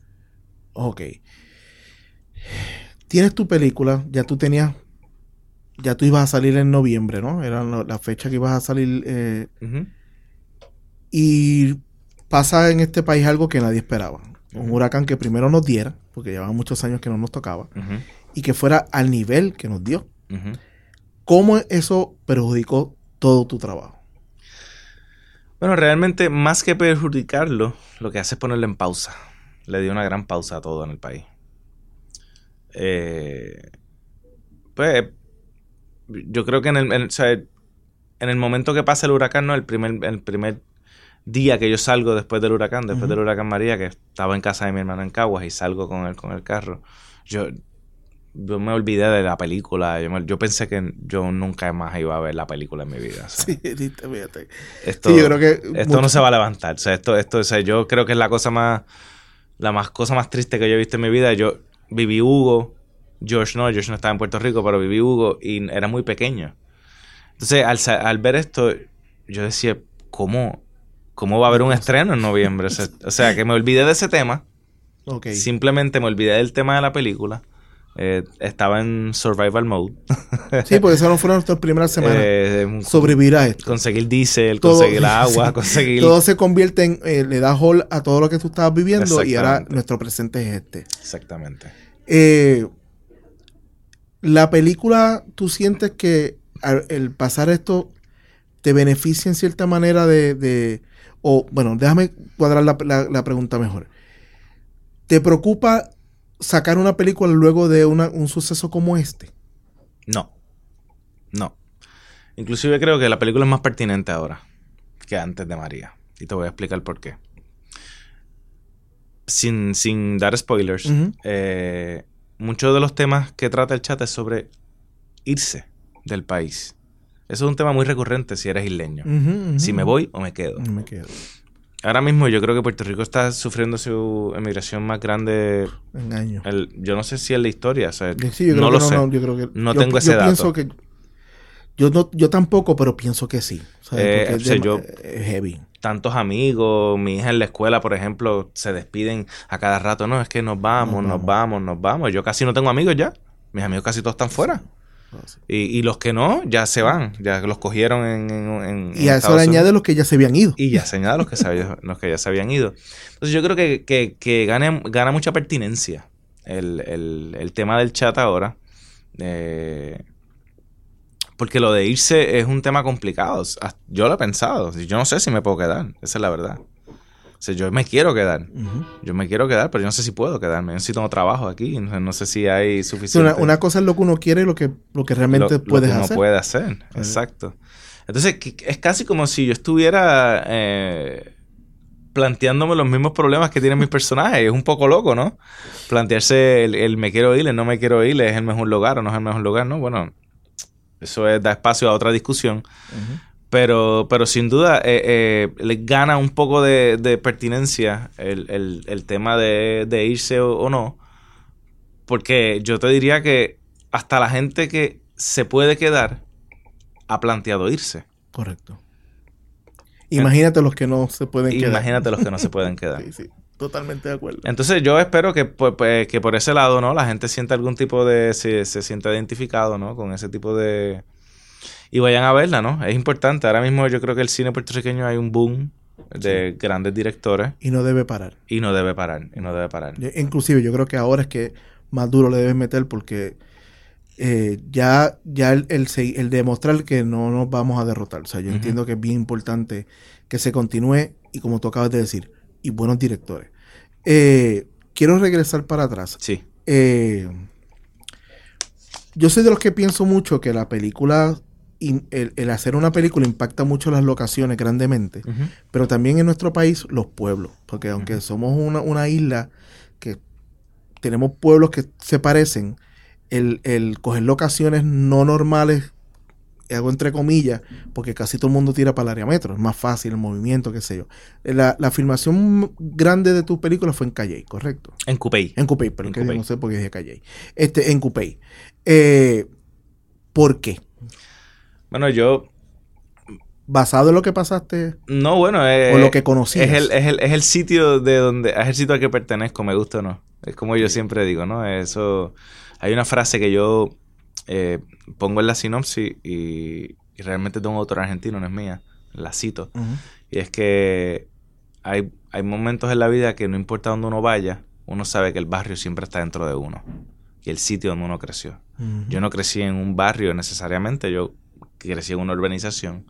Ok. Tienes tu película, ya tú tenías ya tú ibas a salir en noviembre, ¿no? Era la fecha que ibas a salir. Y pasa en este país algo que nadie esperaba. Un huracán que primero nos diera, porque llevaba muchos años que no nos tocaba, y que fuera al nivel que nos dio. ¿Cómo eso perjudicó todo tu trabajo? Bueno, realmente, más que perjudicarlo, lo que hace es ponerlo en pausa. Le dio una gran pausa a todo en el país. Pues, yo creo que en el momento que pasa el huracán, ¿no? El primer día que yo salgo después del huracán, del huracán María, que estaba en casa de mi hermana en Caguas y salgo con el carro, yo me olvidé de la película. Yo pensé que yo nunca más iba a ver la película en mi vida. ¿Sabes? Sí, fíjate. Esto, sí, yo creo que esto no se va a levantar. O sea, o sea, yo creo que es la cosa más triste que yo he visto en mi vida. Yo viví Hugo, George no estaba en Puerto Rico, pero viví Hugo y era muy pequeño. Entonces, al ver esto, yo decía, ¿cómo va a haber un estreno en noviembre? O sea, que me olvidé de ese tema. Okay. Simplemente me olvidé del tema de la película. Estaba en survival mode. Sí, porque esas no fueron nuestras primeras semanas. Sobrevivir a esto. Conseguir diésel, conseguir agua, sí. conseguir... Todo se convierte en... le da hold a todo lo que tú estabas viviendo y ahora nuestro presente es este. Exactamente. La película, ¿tú sientes que el pasar esto te beneficia en cierta manera o, bueno, déjame cuadrar la pregunta mejor. ¿Te preocupa sacar una película luego de un suceso como este? No. Inclusive creo que la película es más pertinente ahora que antes de María. Y te voy a explicar por qué. Sin dar spoilers, muchos de los temas que trata el chat es sobre irse del país. Eso es un tema muy recurrente si eres isleño. Si me voy o me quedo. Me quedo. Ahora mismo yo creo que Puerto Rico está sufriendo su emigración más grande en años. Yo no sé si es la historia, o sea, sí, yo no lo sé. No, yo creo que, no tengo ese dato. Pienso que yo tampoco, pero pienso que sí. Porque es heavy. Tantos amigos, mi hija en la escuela, por ejemplo, se despiden a cada rato. No, es que nos vamos. Yo casi no tengo amigos ya. Mis amigos casi todos están fuera. Sí. Y los que no, ya se van. Ya los cogieron en y a eso le añade los que ya se habían ido. Y ya se añade los que ya se habían ido. Entonces yo creo que gana mucha pertinencia el tema del chat ahora. Porque lo de irse es un tema complicado. Yo lo he pensado. Yo no sé si me puedo quedar. Esa es la verdad. O sea, yo me quiero quedar. Yo me quiero quedar, pero yo no sé si puedo quedarme. Yo sí tengo trabajo aquí. No sé si hay suficiente... Una cosa es lo que uno quiere y lo que realmente puedes hacer. Lo que uno puede hacer. Exacto. Entonces, es casi como si yo estuviera planteándome los mismos problemas que tienen mis personajes. Es un poco loco, ¿no? Plantearse el me quiero ir, el no me quiero ir, es el mejor lugar o no es el mejor lugar, ¿no? Bueno... Eso da espacio a otra discusión. Pero sin duda le gana un poco de pertinencia el tema de irse o no. Porque yo te diría que hasta la gente que se puede quedar ha planteado irse. Correcto. Imagínate los que no se pueden quedar. Imagínate los que no se pueden quedar. Sí. Totalmente de acuerdo. Entonces yo espero que por ese lado, ¿no? La gente sienta algún tipo de... Se sienta identificado, ¿no? Con ese tipo de... Y vayan a verla, ¿no? Es importante. Ahora mismo yo creo que el cine puertorriqueño hay un boom de grandes directores. Y no debe parar. Inclusive yo creo que ahora es que más duro le debes meter porque ya el demostrar que no nos vamos a derrotar. O sea, yo entiendo que es bien importante que se continúe y como tú acabas de decir, y buenos directores. Quiero regresar para atrás. Sí. Yo soy de los que pienso mucho que la película, el hacer una película impacta mucho las locaciones grandemente, pero también en nuestro país los pueblos, porque aunque somos una isla que tenemos pueblos que se parecen, el coger locaciones no normales, hago entre comillas, porque casi todo el mundo tira para el área metro, es más fácil el movimiento, qué sé yo. La filmación grande de tu película fue en Calley, ¿correcto? En Cupey. Pero que no sé por qué dije Calley. En Cupey. ¿Por qué? Bueno, yo... ¿Basado en lo que pasaste? No, bueno... ¿O lo que conocías? Es el sitio de donde... Es el sitio al que pertenezco, me gusta o no. Es como yo siempre digo, ¿no? Eso... Hay una frase que yo pongo en la sinopsis y realmente de un autor argentino, no es mía, la cito. Uh-huh. Y es que hay momentos en la vida que no importa dónde uno vaya, uno sabe que el barrio siempre está dentro de uno. Y el sitio donde uno creció. Uh-huh. Yo no crecí en un barrio necesariamente, yo crecí en una urbanización.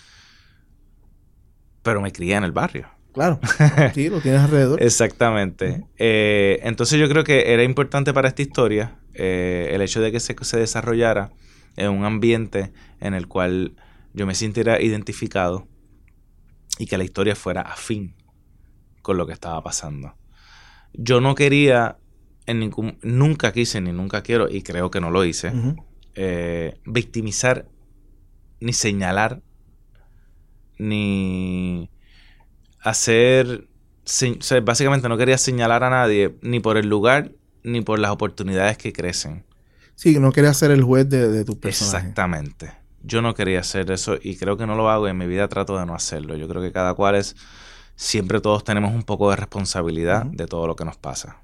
Pero me crié en el barrio. Claro, sí, lo tienes alrededor. Exactamente. Uh-huh. Entonces yo creo que era importante para esta historia el hecho de que se desarrollara en un ambiente en el cual yo me sintiera identificado y que la historia fuera afín con lo que estaba pasando. Yo no quería, nunca quise ni nunca quiero, y creo que no lo hice, uh-huh. Victimizar, ni señalar, ni hacer... O sea, básicamente no quería señalar a nadie, ni por el lugar, ni por las oportunidades que crecen. Sí, no quería ser el juez de tu personaje. Exactamente. Yo no quería hacer eso y creo que no lo hago y en mi vida trato de no hacerlo. Yo creo que cada cual es... Siempre todos tenemos un poco de responsabilidad uh-huh. de todo lo que nos pasa.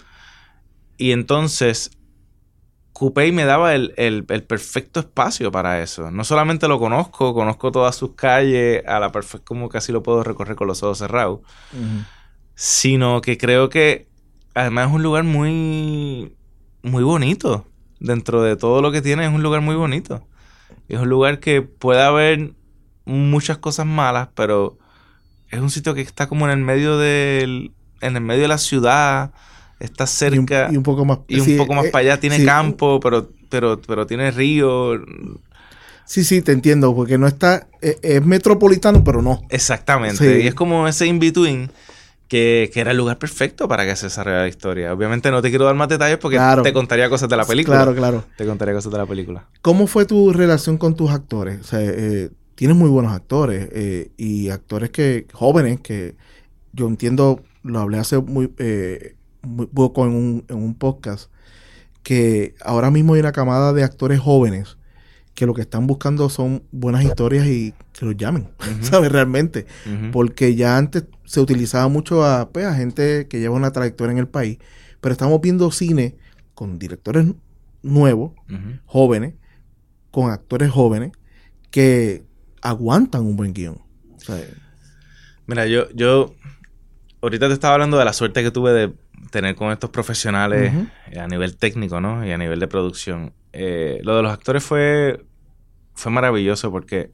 Y entonces, Coupey me daba el perfecto espacio para eso. No solamente lo conozco todas sus calles, a la perfecta, como casi lo puedo recorrer con los ojos cerrados, uh-huh. sino que creo que además es un lugar muy, muy bonito. Dentro de todo lo que tiene es un lugar muy bonito. Es un lugar que puede haber muchas cosas malas, pero es un sitio que está como en el medio de la ciudad, está cerca y un poco más, y un poco más para allá tiene campo, pero tiene río. Sí, te entiendo, porque no está, es metropolitano, pero no. Exactamente, sí. Y es como ese in-between que era el lugar perfecto para que se desarrollara la historia. Obviamente no te quiero dar más detalles porque te contaría cosas de la película. Claro. Te contaría cosas de la película. ¿Cómo fue tu relación con tus actores? O sea, tienes muy buenos actores y actores jóvenes que yo entiendo, lo hablé hace muy poco en un podcast, que ahora mismo hay una camada de actores jóvenes que lo que están buscando son buenas historias y que los llamen, uh-huh. ¿sabes? Realmente. Uh-huh. Porque ya antes se utilizaba mucho a gente que lleva una trayectoria en el país, pero estamos viendo cine con directores nuevos, uh-huh. jóvenes, con actores jóvenes que aguantan un buen guión. O sea, mira, yo ahorita te estaba hablando de la suerte que tuve de tener con estos profesionales uh-huh. a nivel técnico, ¿no? Y a nivel de producción. Lo de los actores fue maravilloso porque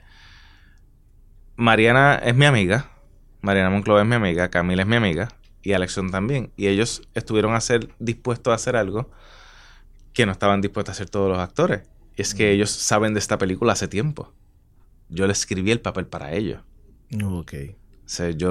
Mariana es mi amiga, Mariana Monclova es mi amiga, Camila es mi amiga y Alexson también. Y ellos estuvieron dispuestos a hacer algo que no estaban dispuestos a hacer todos los actores. Y es que ellos saben de esta película hace tiempo. Yo le escribí el papel para ellos. Ok. O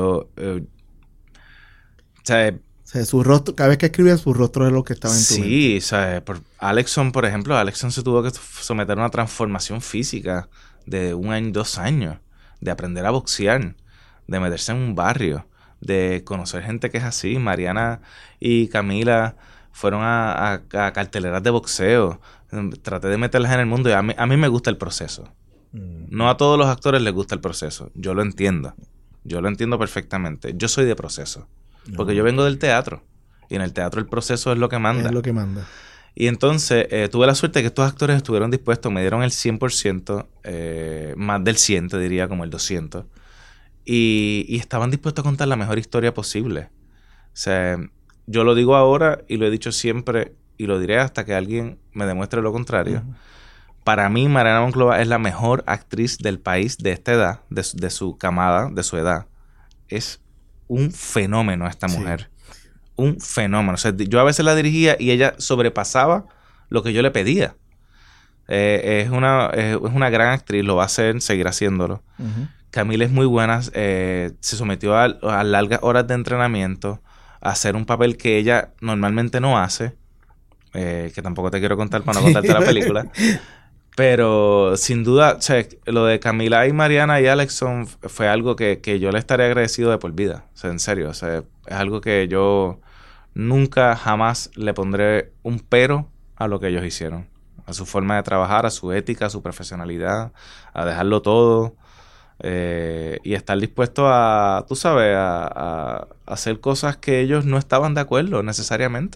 sea, su rostro, cada vez que escribía su rostro es lo que estaba en tu mente. Sí, o sea, Alexson, por ejemplo, Alexson se tuvo que someter a una transformación física de 1 año, 2 años, de aprender a boxear, de meterse en un barrio, de conocer gente que es así. Mariana y Camila fueron a carteleras de boxeo. Traté de meterlas en el mundo y a mí me gusta el proceso. No a todos los actores les gusta el proceso. Yo lo entiendo. Yo lo entiendo perfectamente. Yo soy de proceso. Porque yo vengo del teatro. Y en el teatro el proceso es lo que manda. Es lo que manda. Y entonces tuve la suerte de que estos actores estuvieron dispuestos, me dieron el 100%, más del 100, te diría, como el 200. Y estaban dispuestos a contar la mejor historia posible. O sea, yo lo digo ahora y lo he dicho siempre y lo diré hasta que alguien me demuestre lo contrario. Uh-huh. Para mí, Mariana Monclova es la mejor actriz del país de esta edad, de su camada, de su edad. Es un fenómeno esta mujer. Sí. Un fenómeno. O sea, yo a veces la dirigía y ella sobrepasaba lo que yo le pedía. Es una gran actriz, lo va a hacer, seguirá haciéndolo. Uh-huh. Camila es muy buena, se sometió a largas horas de entrenamiento, a hacer un papel que ella normalmente no hace, que tampoco te quiero contar para no contarte la película. Pero sin duda, o sea, lo de Camila y Mariana y Alexson fue algo que yo le estaré agradecido de por vida. O sea, en serio, o sea, es algo que yo nunca jamás le pondré un pero a lo que ellos hicieron. A su forma de trabajar, a su ética, a su profesionalidad, a dejarlo todo. Y estar dispuesto a, tú sabes, a hacer cosas que ellos no estaban de acuerdo necesariamente.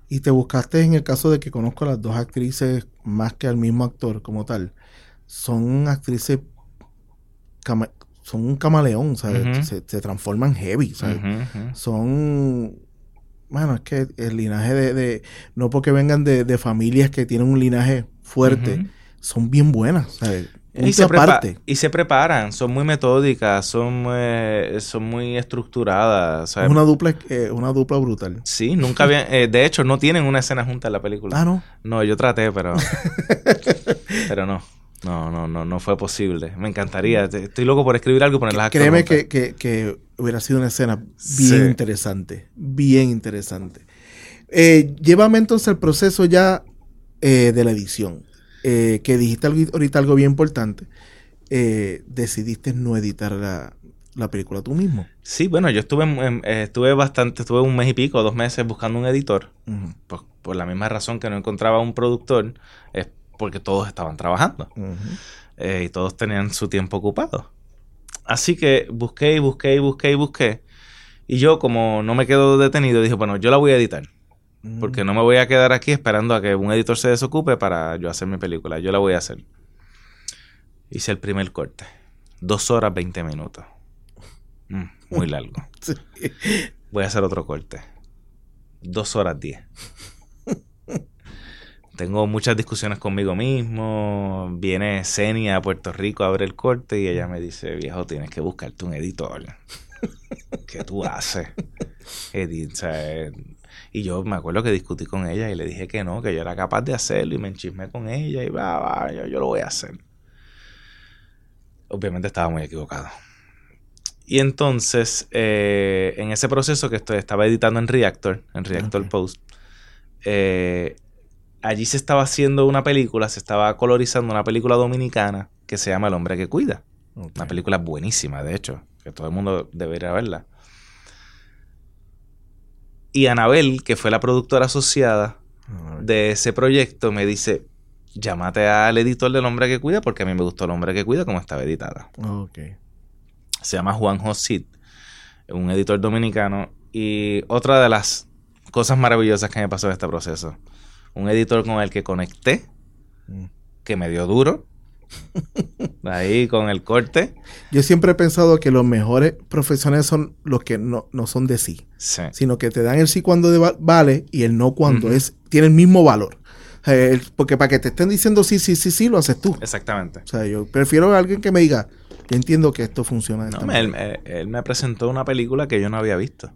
Y te buscaste en el caso de que conozco a las dos actrices más que al mismo actor como tal. Son actrices, son un camaleón, ¿sabes? Ujú. Se transforman heavy, ¿sabes? Ujú, ujú. Son, bueno, es que el linaje no porque vengan de familias que tienen un linaje fuerte, Ujú. son bien buenas, ¿sabes? Y Punto aparte. y se preparan, son muy metódicas, son muy estructuradas. Es una dupla brutal. Sí, nunca habían, de hecho, no tienen una escena junta en la película. Ah, ¿no? No, yo traté, pero no. No fue posible. Me encantaría. Estoy loco por escribir algo y poner las actores Créeme juntas. que hubiera sido una escena bien Sí. interesante. Bien interesante. Llévame entonces al proceso ya de la edición. Que dijiste ahorita algo bien importante. Decidiste no editar la película tú mismo. Sí, bueno, yo estuve un mes y pico, 2 meses buscando un editor. Uh-huh. Por la misma razón que no encontraba un productor, es porque todos estaban trabajando. Uh-huh. Y todos tenían su tiempo ocupado. Así que busqué. Y yo, como no me quedo detenido, dije, bueno, yo la voy a editar. Porque no me voy a quedar aquí esperando a que un editor se desocupe para yo hacer mi película. Yo la voy a hacer. Hice el primer corte. 2 horas 20 minutos. Muy largo. Sí. Voy a hacer otro corte. 2 horas 10. Tengo muchas discusiones conmigo mismo. Viene Senia a Puerto Rico a ver el corte y ella me dice, viejo, tienes que buscarte un editor. ¿Qué tú haces? Y yo me acuerdo que discutí con ella y le dije que no, que yo era capaz de hacerlo y me enchismé con ella y yo lo voy a hacer. Obviamente estaba muy equivocado. Y entonces, en ese proceso que estaba editando en Reactor okay. Post, allí se estaba haciendo una película, se estaba colorizando una película dominicana que se llama El hombre que cuida. Okay. Una película buenísima, de hecho, que todo el mundo debería verla. Y Anabel, que fue la productora asociada de ese proyecto, me dice, llámate al editor del hombre que cuida porque a mí me gustó El hombre que cuida como estaba editada. Okay. Se llama Juan Josit, un editor dominicano. Y otra de las cosas maravillosas que me pasó en este proceso, un editor con el que conecté, que me dio duro, ahí con el corte. Yo siempre he pensado que los mejores profesionales son los que no son de sí, sino que te dan el sí cuando vale y el no cuando tiene el mismo valor. Porque para que te estén diciendo sí, lo haces tú. Exactamente. O sea, yo prefiero a alguien que me diga, yo entiendo que esto funciona de esta manera. Él me presentó una película que yo no había visto.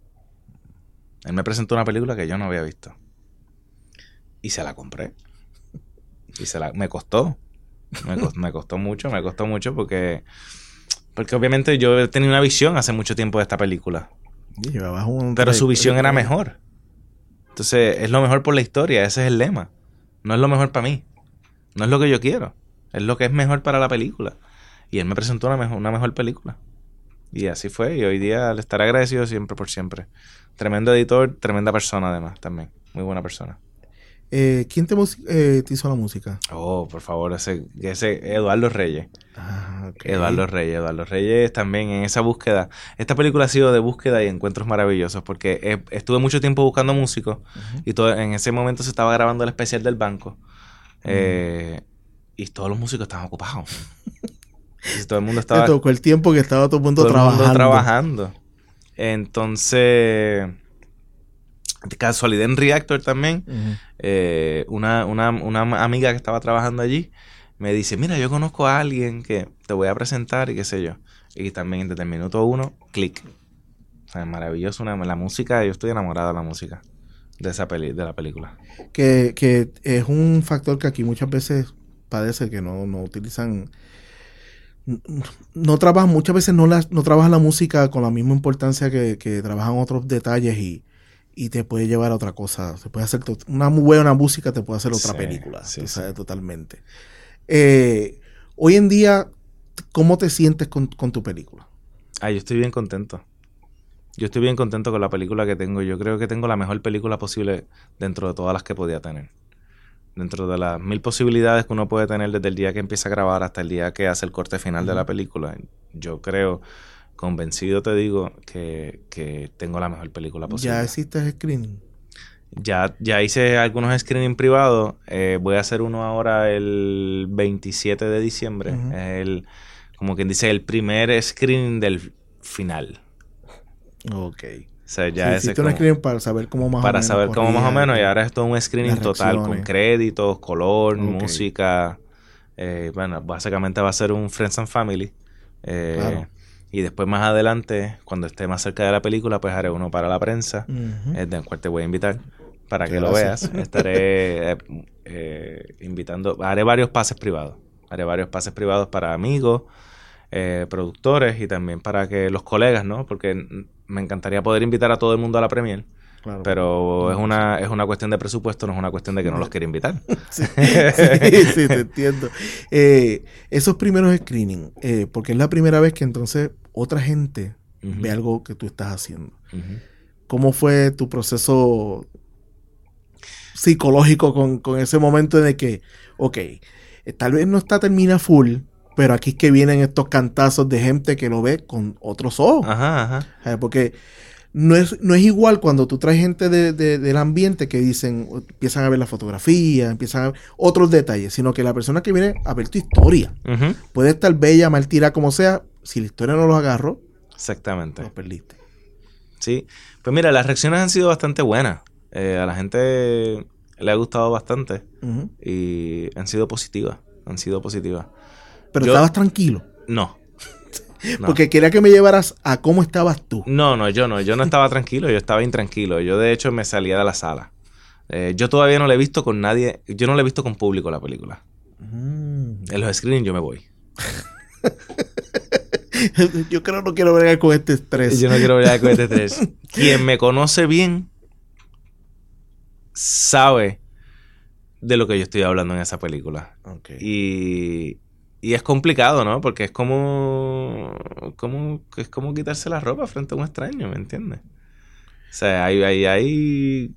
Y se la compré. Me costó. Me costó mucho porque obviamente yo tenía una visión hace mucho tiempo de esta película. Pero su visión era mejor. Entonces, es lo mejor por la historia, ese es el lema. No es lo mejor para mí. No es lo que yo quiero. Es lo que es mejor para la película. Y él me presentó una mejor película. Y así fue. Y hoy día le estaré agradecido siempre por siempre. Tremendo editor, tremenda persona además también. Muy buena persona. ¿Quién te hizo la música? Oh, por favor, ese Eduardo Reyes. Okay. Eduardo Reyes también en esa búsqueda. Esta película ha sido de búsqueda y encuentros maravillosos porque estuve mucho tiempo buscando músicos y en ese momento se estaba grabando el especial del banco y todos los músicos estaban ocupados. Entonces, todo el mundo estaba... Te tocó el tiempo que estaba todo el mundo trabajando. Entonces... de casualidad en Reactor también, una amiga que estaba trabajando allí me dice, mira, yo conozco a alguien que te voy a presentar y qué sé yo. Y también desde el minuto 1, clic. O sea, maravilloso. La música, yo estoy enamorado de la música de la película. Que es un factor que aquí muchas veces padece, que no utilizan... No trabajan, muchas veces no trabajan la música con la misma importancia que trabajan otros detalles y te puede llevar a otra cosa. Se puede hacer una muy buena música, te puede hacer otra película. Sí. Totalmente. Hoy en día, ¿cómo te sientes con tu película? Yo estoy bien contento. Yo estoy bien contento con la película que tengo. Yo creo que tengo la mejor película posible dentro de todas las que podía tener. Dentro de las 1000 posibilidades que uno puede tener desde el día que empieza a grabar hasta el día que hace el corte final de la película. Yo creo... convencido te digo que tengo la mejor película posible. ¿Ya hiciste screening? Ya hice algunos screenings privados. Voy a hacer uno ahora el 27 de diciembre. Uh-huh. Es como quien dice, el primer screening del final. Ok. O sea, ya hiciste un screening para saber cómo más o menos. Para saber cómo más o menos. Y ahora es todo un screening total con créditos, color, música. Bueno, básicamente va a ser un Friends and Family. Claro. Y después más adelante, cuando esté más cerca de la película, pues haré uno para la prensa, del cual te voy a invitar para que lo veas. Estaré invitando, haré varios pases privados. Haré varios pases privados para amigos, productores y también para que los colegas, ¿no? Porque me encantaría poder invitar a todo el mundo a la premier. Claro, pero es una cuestión de presupuesto, no es una cuestión de que no los quiera invitar. Sí, te entiendo. Esos primeros screenings, porque es la primera vez que entonces otra gente ve algo que tú estás haciendo. ¿Cómo fue tu proceso psicológico con ese momento de que, ok, tal vez no termina full, pero aquí es que vienen estos cantazos de gente que lo ve con otros ojos? Porque no es igual cuando tú traes gente del ambiente que empiezan a ver la fotografía, empiezan a ver otros detalles, sino que la persona que viene a ver tu historia puede estar bella, mal tirada, como sea, si la historia no los agarró, exactamente, los perdiste. Sí, pues mira, las reacciones han sido bastante buenas. A la gente le ha gustado bastante y han sido positivas. ¿Pero estabas tranquilo? No. Porque quería que me llevaras a cómo estabas tú. No, yo no estaba tranquilo, yo estaba intranquilo. Yo de hecho me salía de la sala. Yo todavía no la he visto con nadie, yo no la he visto con público la película. En los screenings yo me voy. Yo creo que no quiero bregar con este estrés. Yo no quiero bregar con este estrés. Quien me conoce bien sabe de lo que yo estoy hablando en esa película. Y es complicado, ¿no? Porque es como quitarse la ropa frente a un extraño, ¿me entiendes? O sea, hay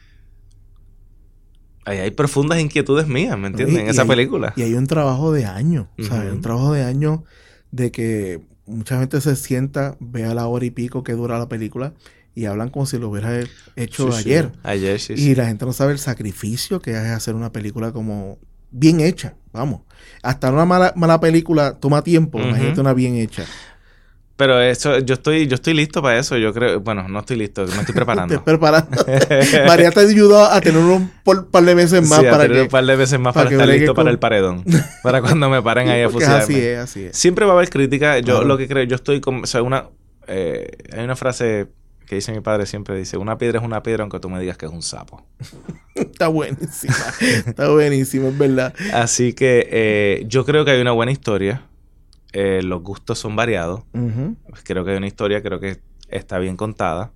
profundas inquietudes mías, ¿me entiendes? En esa película. Y hay un trabajo de años, ¿sabes? Un trabajo de años de que mucha gente se sienta, vea la hora y pico que dura la película y hablan como si lo hubiera hecho ayer. Y la gente no sabe el sacrificio que es hacer una película como bien hecha, vamos. Hasta una mala película toma tiempo, imagínate una bien hecha. Pero eso, yo estoy listo para eso, yo creo, bueno, no estoy listo, me estoy preparando. Te preparando. María te ayudó a tener un par de veces más un par de veces más para estar listo para el paredón. Para cuando me paren ahí a fusilarme. Así es. Siempre va a haber crítica, yo lo que creo, yo estoy como, o sea, hay una frase que dice mi padre siempre, dice, una piedra es una piedra aunque tú me digas que es un sapo. Está buenísima, es verdad. Así que yo creo que hay una buena historia. Los gustos son variados. Creo que hay una historia, creo que está bien contada.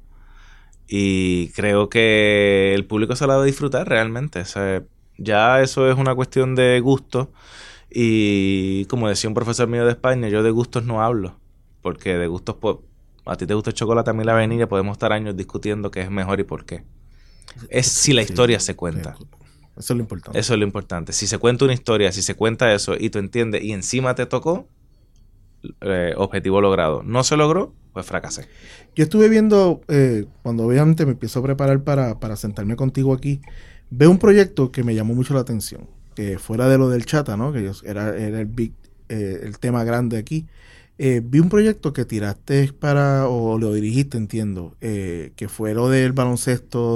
Y creo que el público se la va a disfrutar realmente. O sea, ya eso es una cuestión de gusto. Y como decía un profesor mío de España, yo de gustos no hablo. Porque de gustos, a ti te gusta el chocolate, a mí la vainilla, podemos estar años discutiendo qué es mejor y por qué. Es si la historia se cuenta. Eso es lo importante. Eso es lo importante. Si se cuenta una historia, si se cuenta eso y tú entiendes y encima te tocó, objetivo logrado. No se logró, pues fracasé. Yo estuve viendo, cuando obviamente me empiezo a preparar para sentarme contigo aquí, veo un proyecto que me llamó mucho la atención, que fuera de lo del Chata, ¿no? Que era el tema grande aquí. Vi un proyecto que tiraste o lo dirigiste, entiendo, que fue lo del baloncesto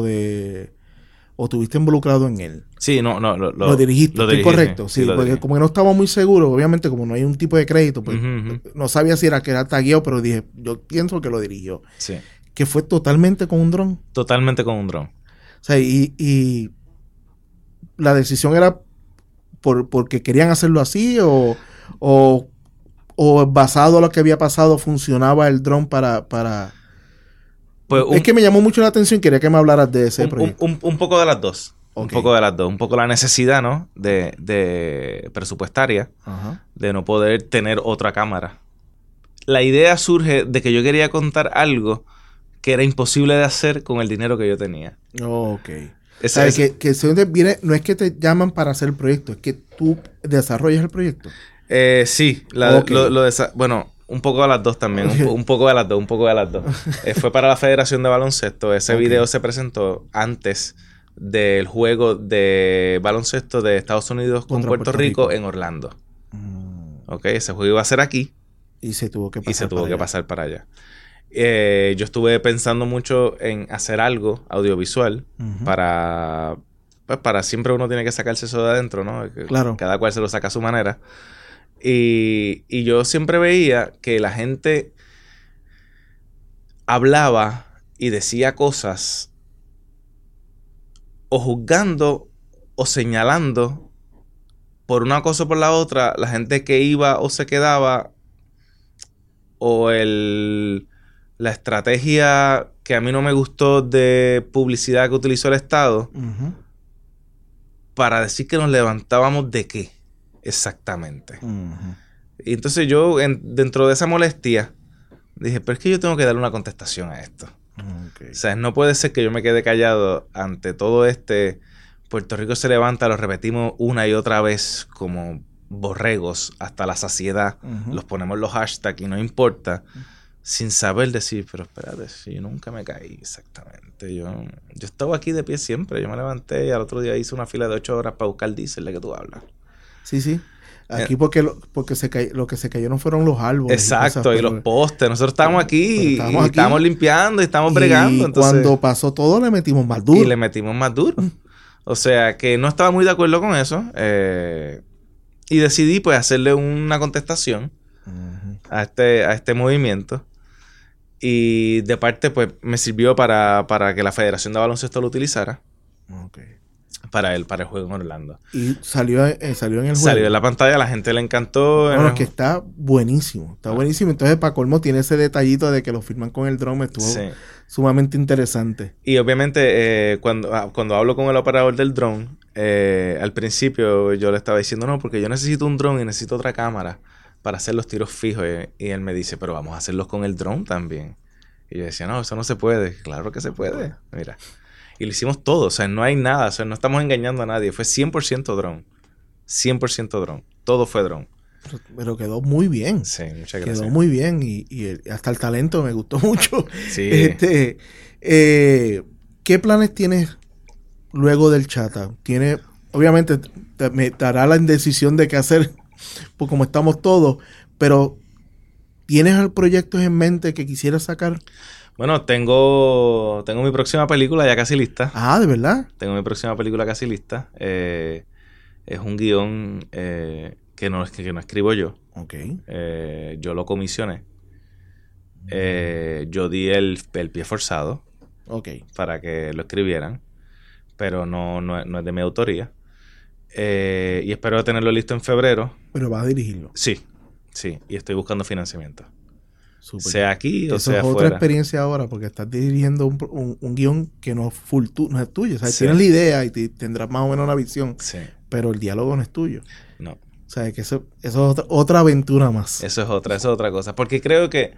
o tuviste involucrado en él. Sí, no, lo dirigiste, ¿estoy correcto? Sí, porque dirigí. Como que no estaba muy seguro, obviamente como no hay un tipo de crédito, pues no sabía si era que era tagueado, pero dije, yo pienso que lo dirigió. Sí. Que fue totalmente con un dron. Totalmente con un dron. O sea, y la decisión era porque querían hacerlo así o basado a lo que había pasado funcionaba el dron para... Pues es que me llamó mucho la atención, quería que me hablaras de ese proyecto. Un poco de las dos. Okay. Un poco de las dos. Un poco la necesidad, ¿no? De presupuestaria. De no poder tener otra cámara. La idea surge de que yo quería contar algo que era imposible de hacer con el dinero que yo tenía. Ok. Que no es que te llaman para hacer el proyecto, es que tú desarrollas el proyecto. Sí. Bueno, un poco de las dos también. Un poco de las dos. Fue para la Federación de Baloncesto. Ese video se presentó antes del juego de baloncesto de Estados Unidos con Puerto Rico en Orlando. Ok, ese juego iba a ser aquí. Y se tuvo que pasar para allá. Yo estuve pensando mucho en hacer algo audiovisual para siempre uno tiene que sacarse eso de adentro, ¿no? Claro. Cada cual se lo saca a su manera. Y yo siempre veía que la gente hablaba y decía cosas o juzgando o señalando por una cosa o por la otra, la gente que iba o se quedaba, o la estrategia que a mí no me gustó de publicidad que utilizó el Estado para decir que nos levantábamos de qué exactamente. Y entonces yo, dentro de esa molestia, dije, pero es que yo tengo que darle una contestación a esto. O sea, no puede ser que yo me quede callado ante todo Puerto Rico se levanta, lo repetimos una y otra vez como borregos hasta la saciedad. Los ponemos los hashtags y no importa. Sin saber decir, pero espérate, si yo nunca me caí exactamente. Yo estaba aquí de pie siempre. Yo me levanté y al otro día hice una fila de 8 horas para buscar diésel de que tú hablas. Sí. Aquí porque lo que se cayó no fueron los árboles. Exacto, y los postes. Nosotros estábamos aquí y estábamos limpiando y estábamos bregando. Entonces, cuando pasó todo le metimos más duro. Y le metimos más duro. O sea, que no estaba muy de acuerdo con eso. Y decidí pues hacerle una contestación a este movimiento. Y de parte pues me sirvió para que la Federación de Baloncesto lo utilizara. Para el juego en Orlando. Y salió en el juego. Salió en la pantalla, a la gente le encantó. Bueno, es que está buenísimo. Está buenísimo. Entonces, para colmo, tiene ese detallito de que lo firman con el drone. Estuvo sumamente interesante. Y obviamente, cuando hablo con el operador del drone, al principio yo le estaba diciendo, no, porque yo necesito un drone y necesito otra cámara para hacer los tiros fijos. Y él me dice, pero vamos a hacerlos con el drone también. Y yo decía, no, eso no se puede. Claro que se puede. Mira. Y lo hicimos todo. O sea, no hay nada. O sea, no estamos engañando a nadie. Fue 100% drone. 100% drone. Todo fue drone. Pero quedó muy bien. Sí, muchas gracias. Quedó muy bien. Y hasta el talento me gustó mucho. Sí. ¿Qué planes tienes luego del Chata? Obviamente, me dará la indecisión de qué hacer, pues como estamos todos. Pero, ¿tienes proyectos en mente que quisieras sacar? Bueno, tengo mi próxima película ya casi lista. Ah, ¿de verdad? Tengo mi próxima película casi lista. Es un guión que no escribo yo. Ok. Yo lo comisioné. Yo di el pie forzado. Ok. Para que lo escribieran. Pero no es de mi autoría. Y espero tenerlo listo en febrero. ¿Pero vas a dirigirlo? Sí. Y estoy buscando financiamiento. Super. Sea aquí o sea afuera. Eso es otra experiencia ahora, porque estás dirigiendo un guión que no es tuyo. O sea, tienes la idea y tendrás más o menos una visión, pero el diálogo no es tuyo. No. O sea, que eso es otra aventura más. Eso es otra cosa. Porque creo que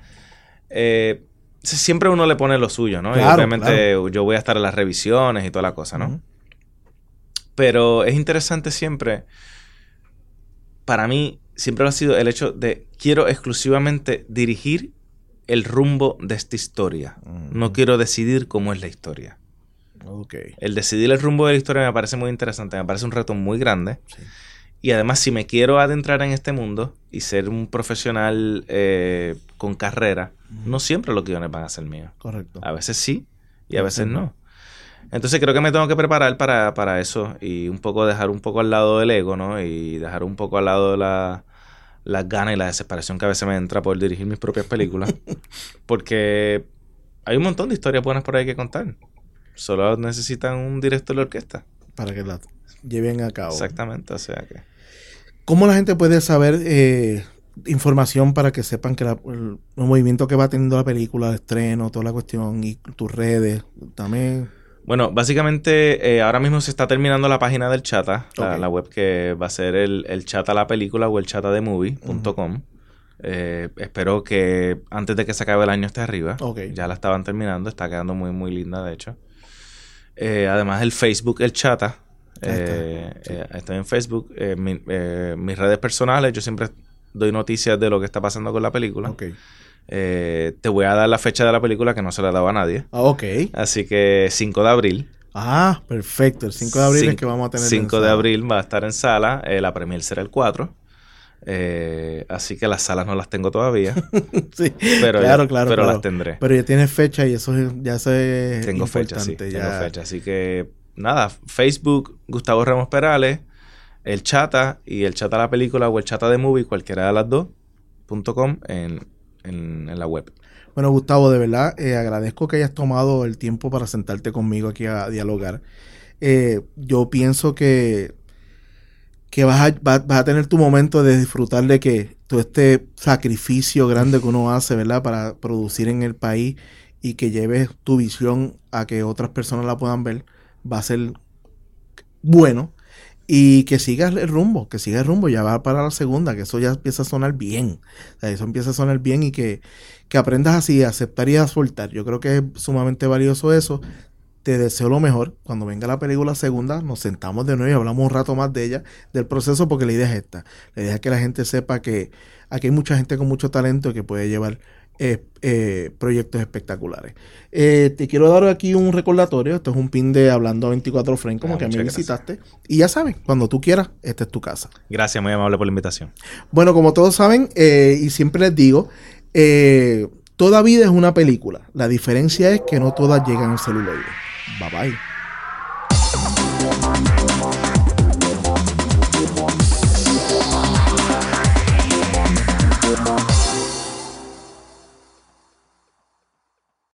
siempre uno le pone lo suyo, ¿no? Claro, y obviamente yo voy a estar en las revisiones y toda la cosa, ¿no? Pero es interesante siempre, para mí, siempre ha sido el hecho de quiero exclusivamente dirigir el rumbo de esta historia. No quiero decidir cómo es la historia. El decidir el rumbo de la historia me parece muy interesante, me parece un reto muy grande. Sí. Y además, si me quiero adentrar en este mundo y ser un profesional con carrera, no siempre los guiones van a ser míos. Correcto. A veces sí y a veces no. Entonces creo que me tengo que preparar para eso y dejar un poco al lado del ego, ¿no? Y dejar un poco al lado de las ganas y la desesperación que a veces me entra por dirigir mis propias películas. Porque hay un montón de historias buenas por ahí que contar. Solo necesitan un director de orquesta. Para que la lleven a cabo. Exactamente, o sea que... ¿Cómo la gente puede saber información para que sepan que el movimiento que va teniendo la película, el estreno, toda la cuestión y tus redes también? Bueno, básicamente ahora mismo se está terminando la página del Chata, la web que va a ser el Chata la película o el chatademovie.com. Espero que antes de que se acabe el año esté arriba. Ya la estaban terminando, está quedando muy muy linda de hecho. Además el Facebook El Chata. Estoy en Facebook. Mis redes personales, yo siempre doy noticias de lo que está pasando con la película. Te voy a dar la fecha de la película que no se la he dado a nadie. Así que 5 de abril. Ah, perfecto. El 5 de abril es que vamos a tener 5 de abril va a estar en sala. La premier será el 4. Así que las salas no las tengo todavía. Sí, pero claro. las tendré. Pero ya tienes fecha y eso ya es Tengo importante. fecha, sí. Tengo fecha. Así que, nada, Facebook, Gustavo Ramos Perales, el Chata y el Chata la película o el Chata de movie, cualquiera de las dos, .com en la web. Bueno, Gustavo, de verdad, agradezco que hayas tomado el tiempo para sentarte conmigo aquí a dialogar. Yo pienso que vas a tener tu momento de disfrutar de que todo este sacrificio grande que uno hace, ¿verdad? Para producir en el país y que lleves tu visión a que otras personas la puedan ver, va a ser bueno. Y que sigas el rumbo, ya va para la segunda, que eso ya empieza a sonar bien. O sea, eso empieza a sonar bien y que aprendas así a aceptar y a soltar. Yo creo que es sumamente valioso eso. Te deseo lo mejor. Cuando venga la película segunda, nos sentamos de nuevo y hablamos un rato más de ella, del proceso, porque la idea es esta. La idea es que la gente sepa que aquí hay mucha gente con mucho talento que puede llevar proyectos espectaculares. Te quiero dar aquí un recordatorio. Esto es un pin de Hablando a 24 Frames, como que me visitaste. Y ya saben, cuando tú quieras, esta es tu casa. Gracias, muy amable por la invitación. Bueno, como todos saben, y siempre les digo, toda vida es una película. La diferencia es que no todas llegan al celuloide. Bye bye.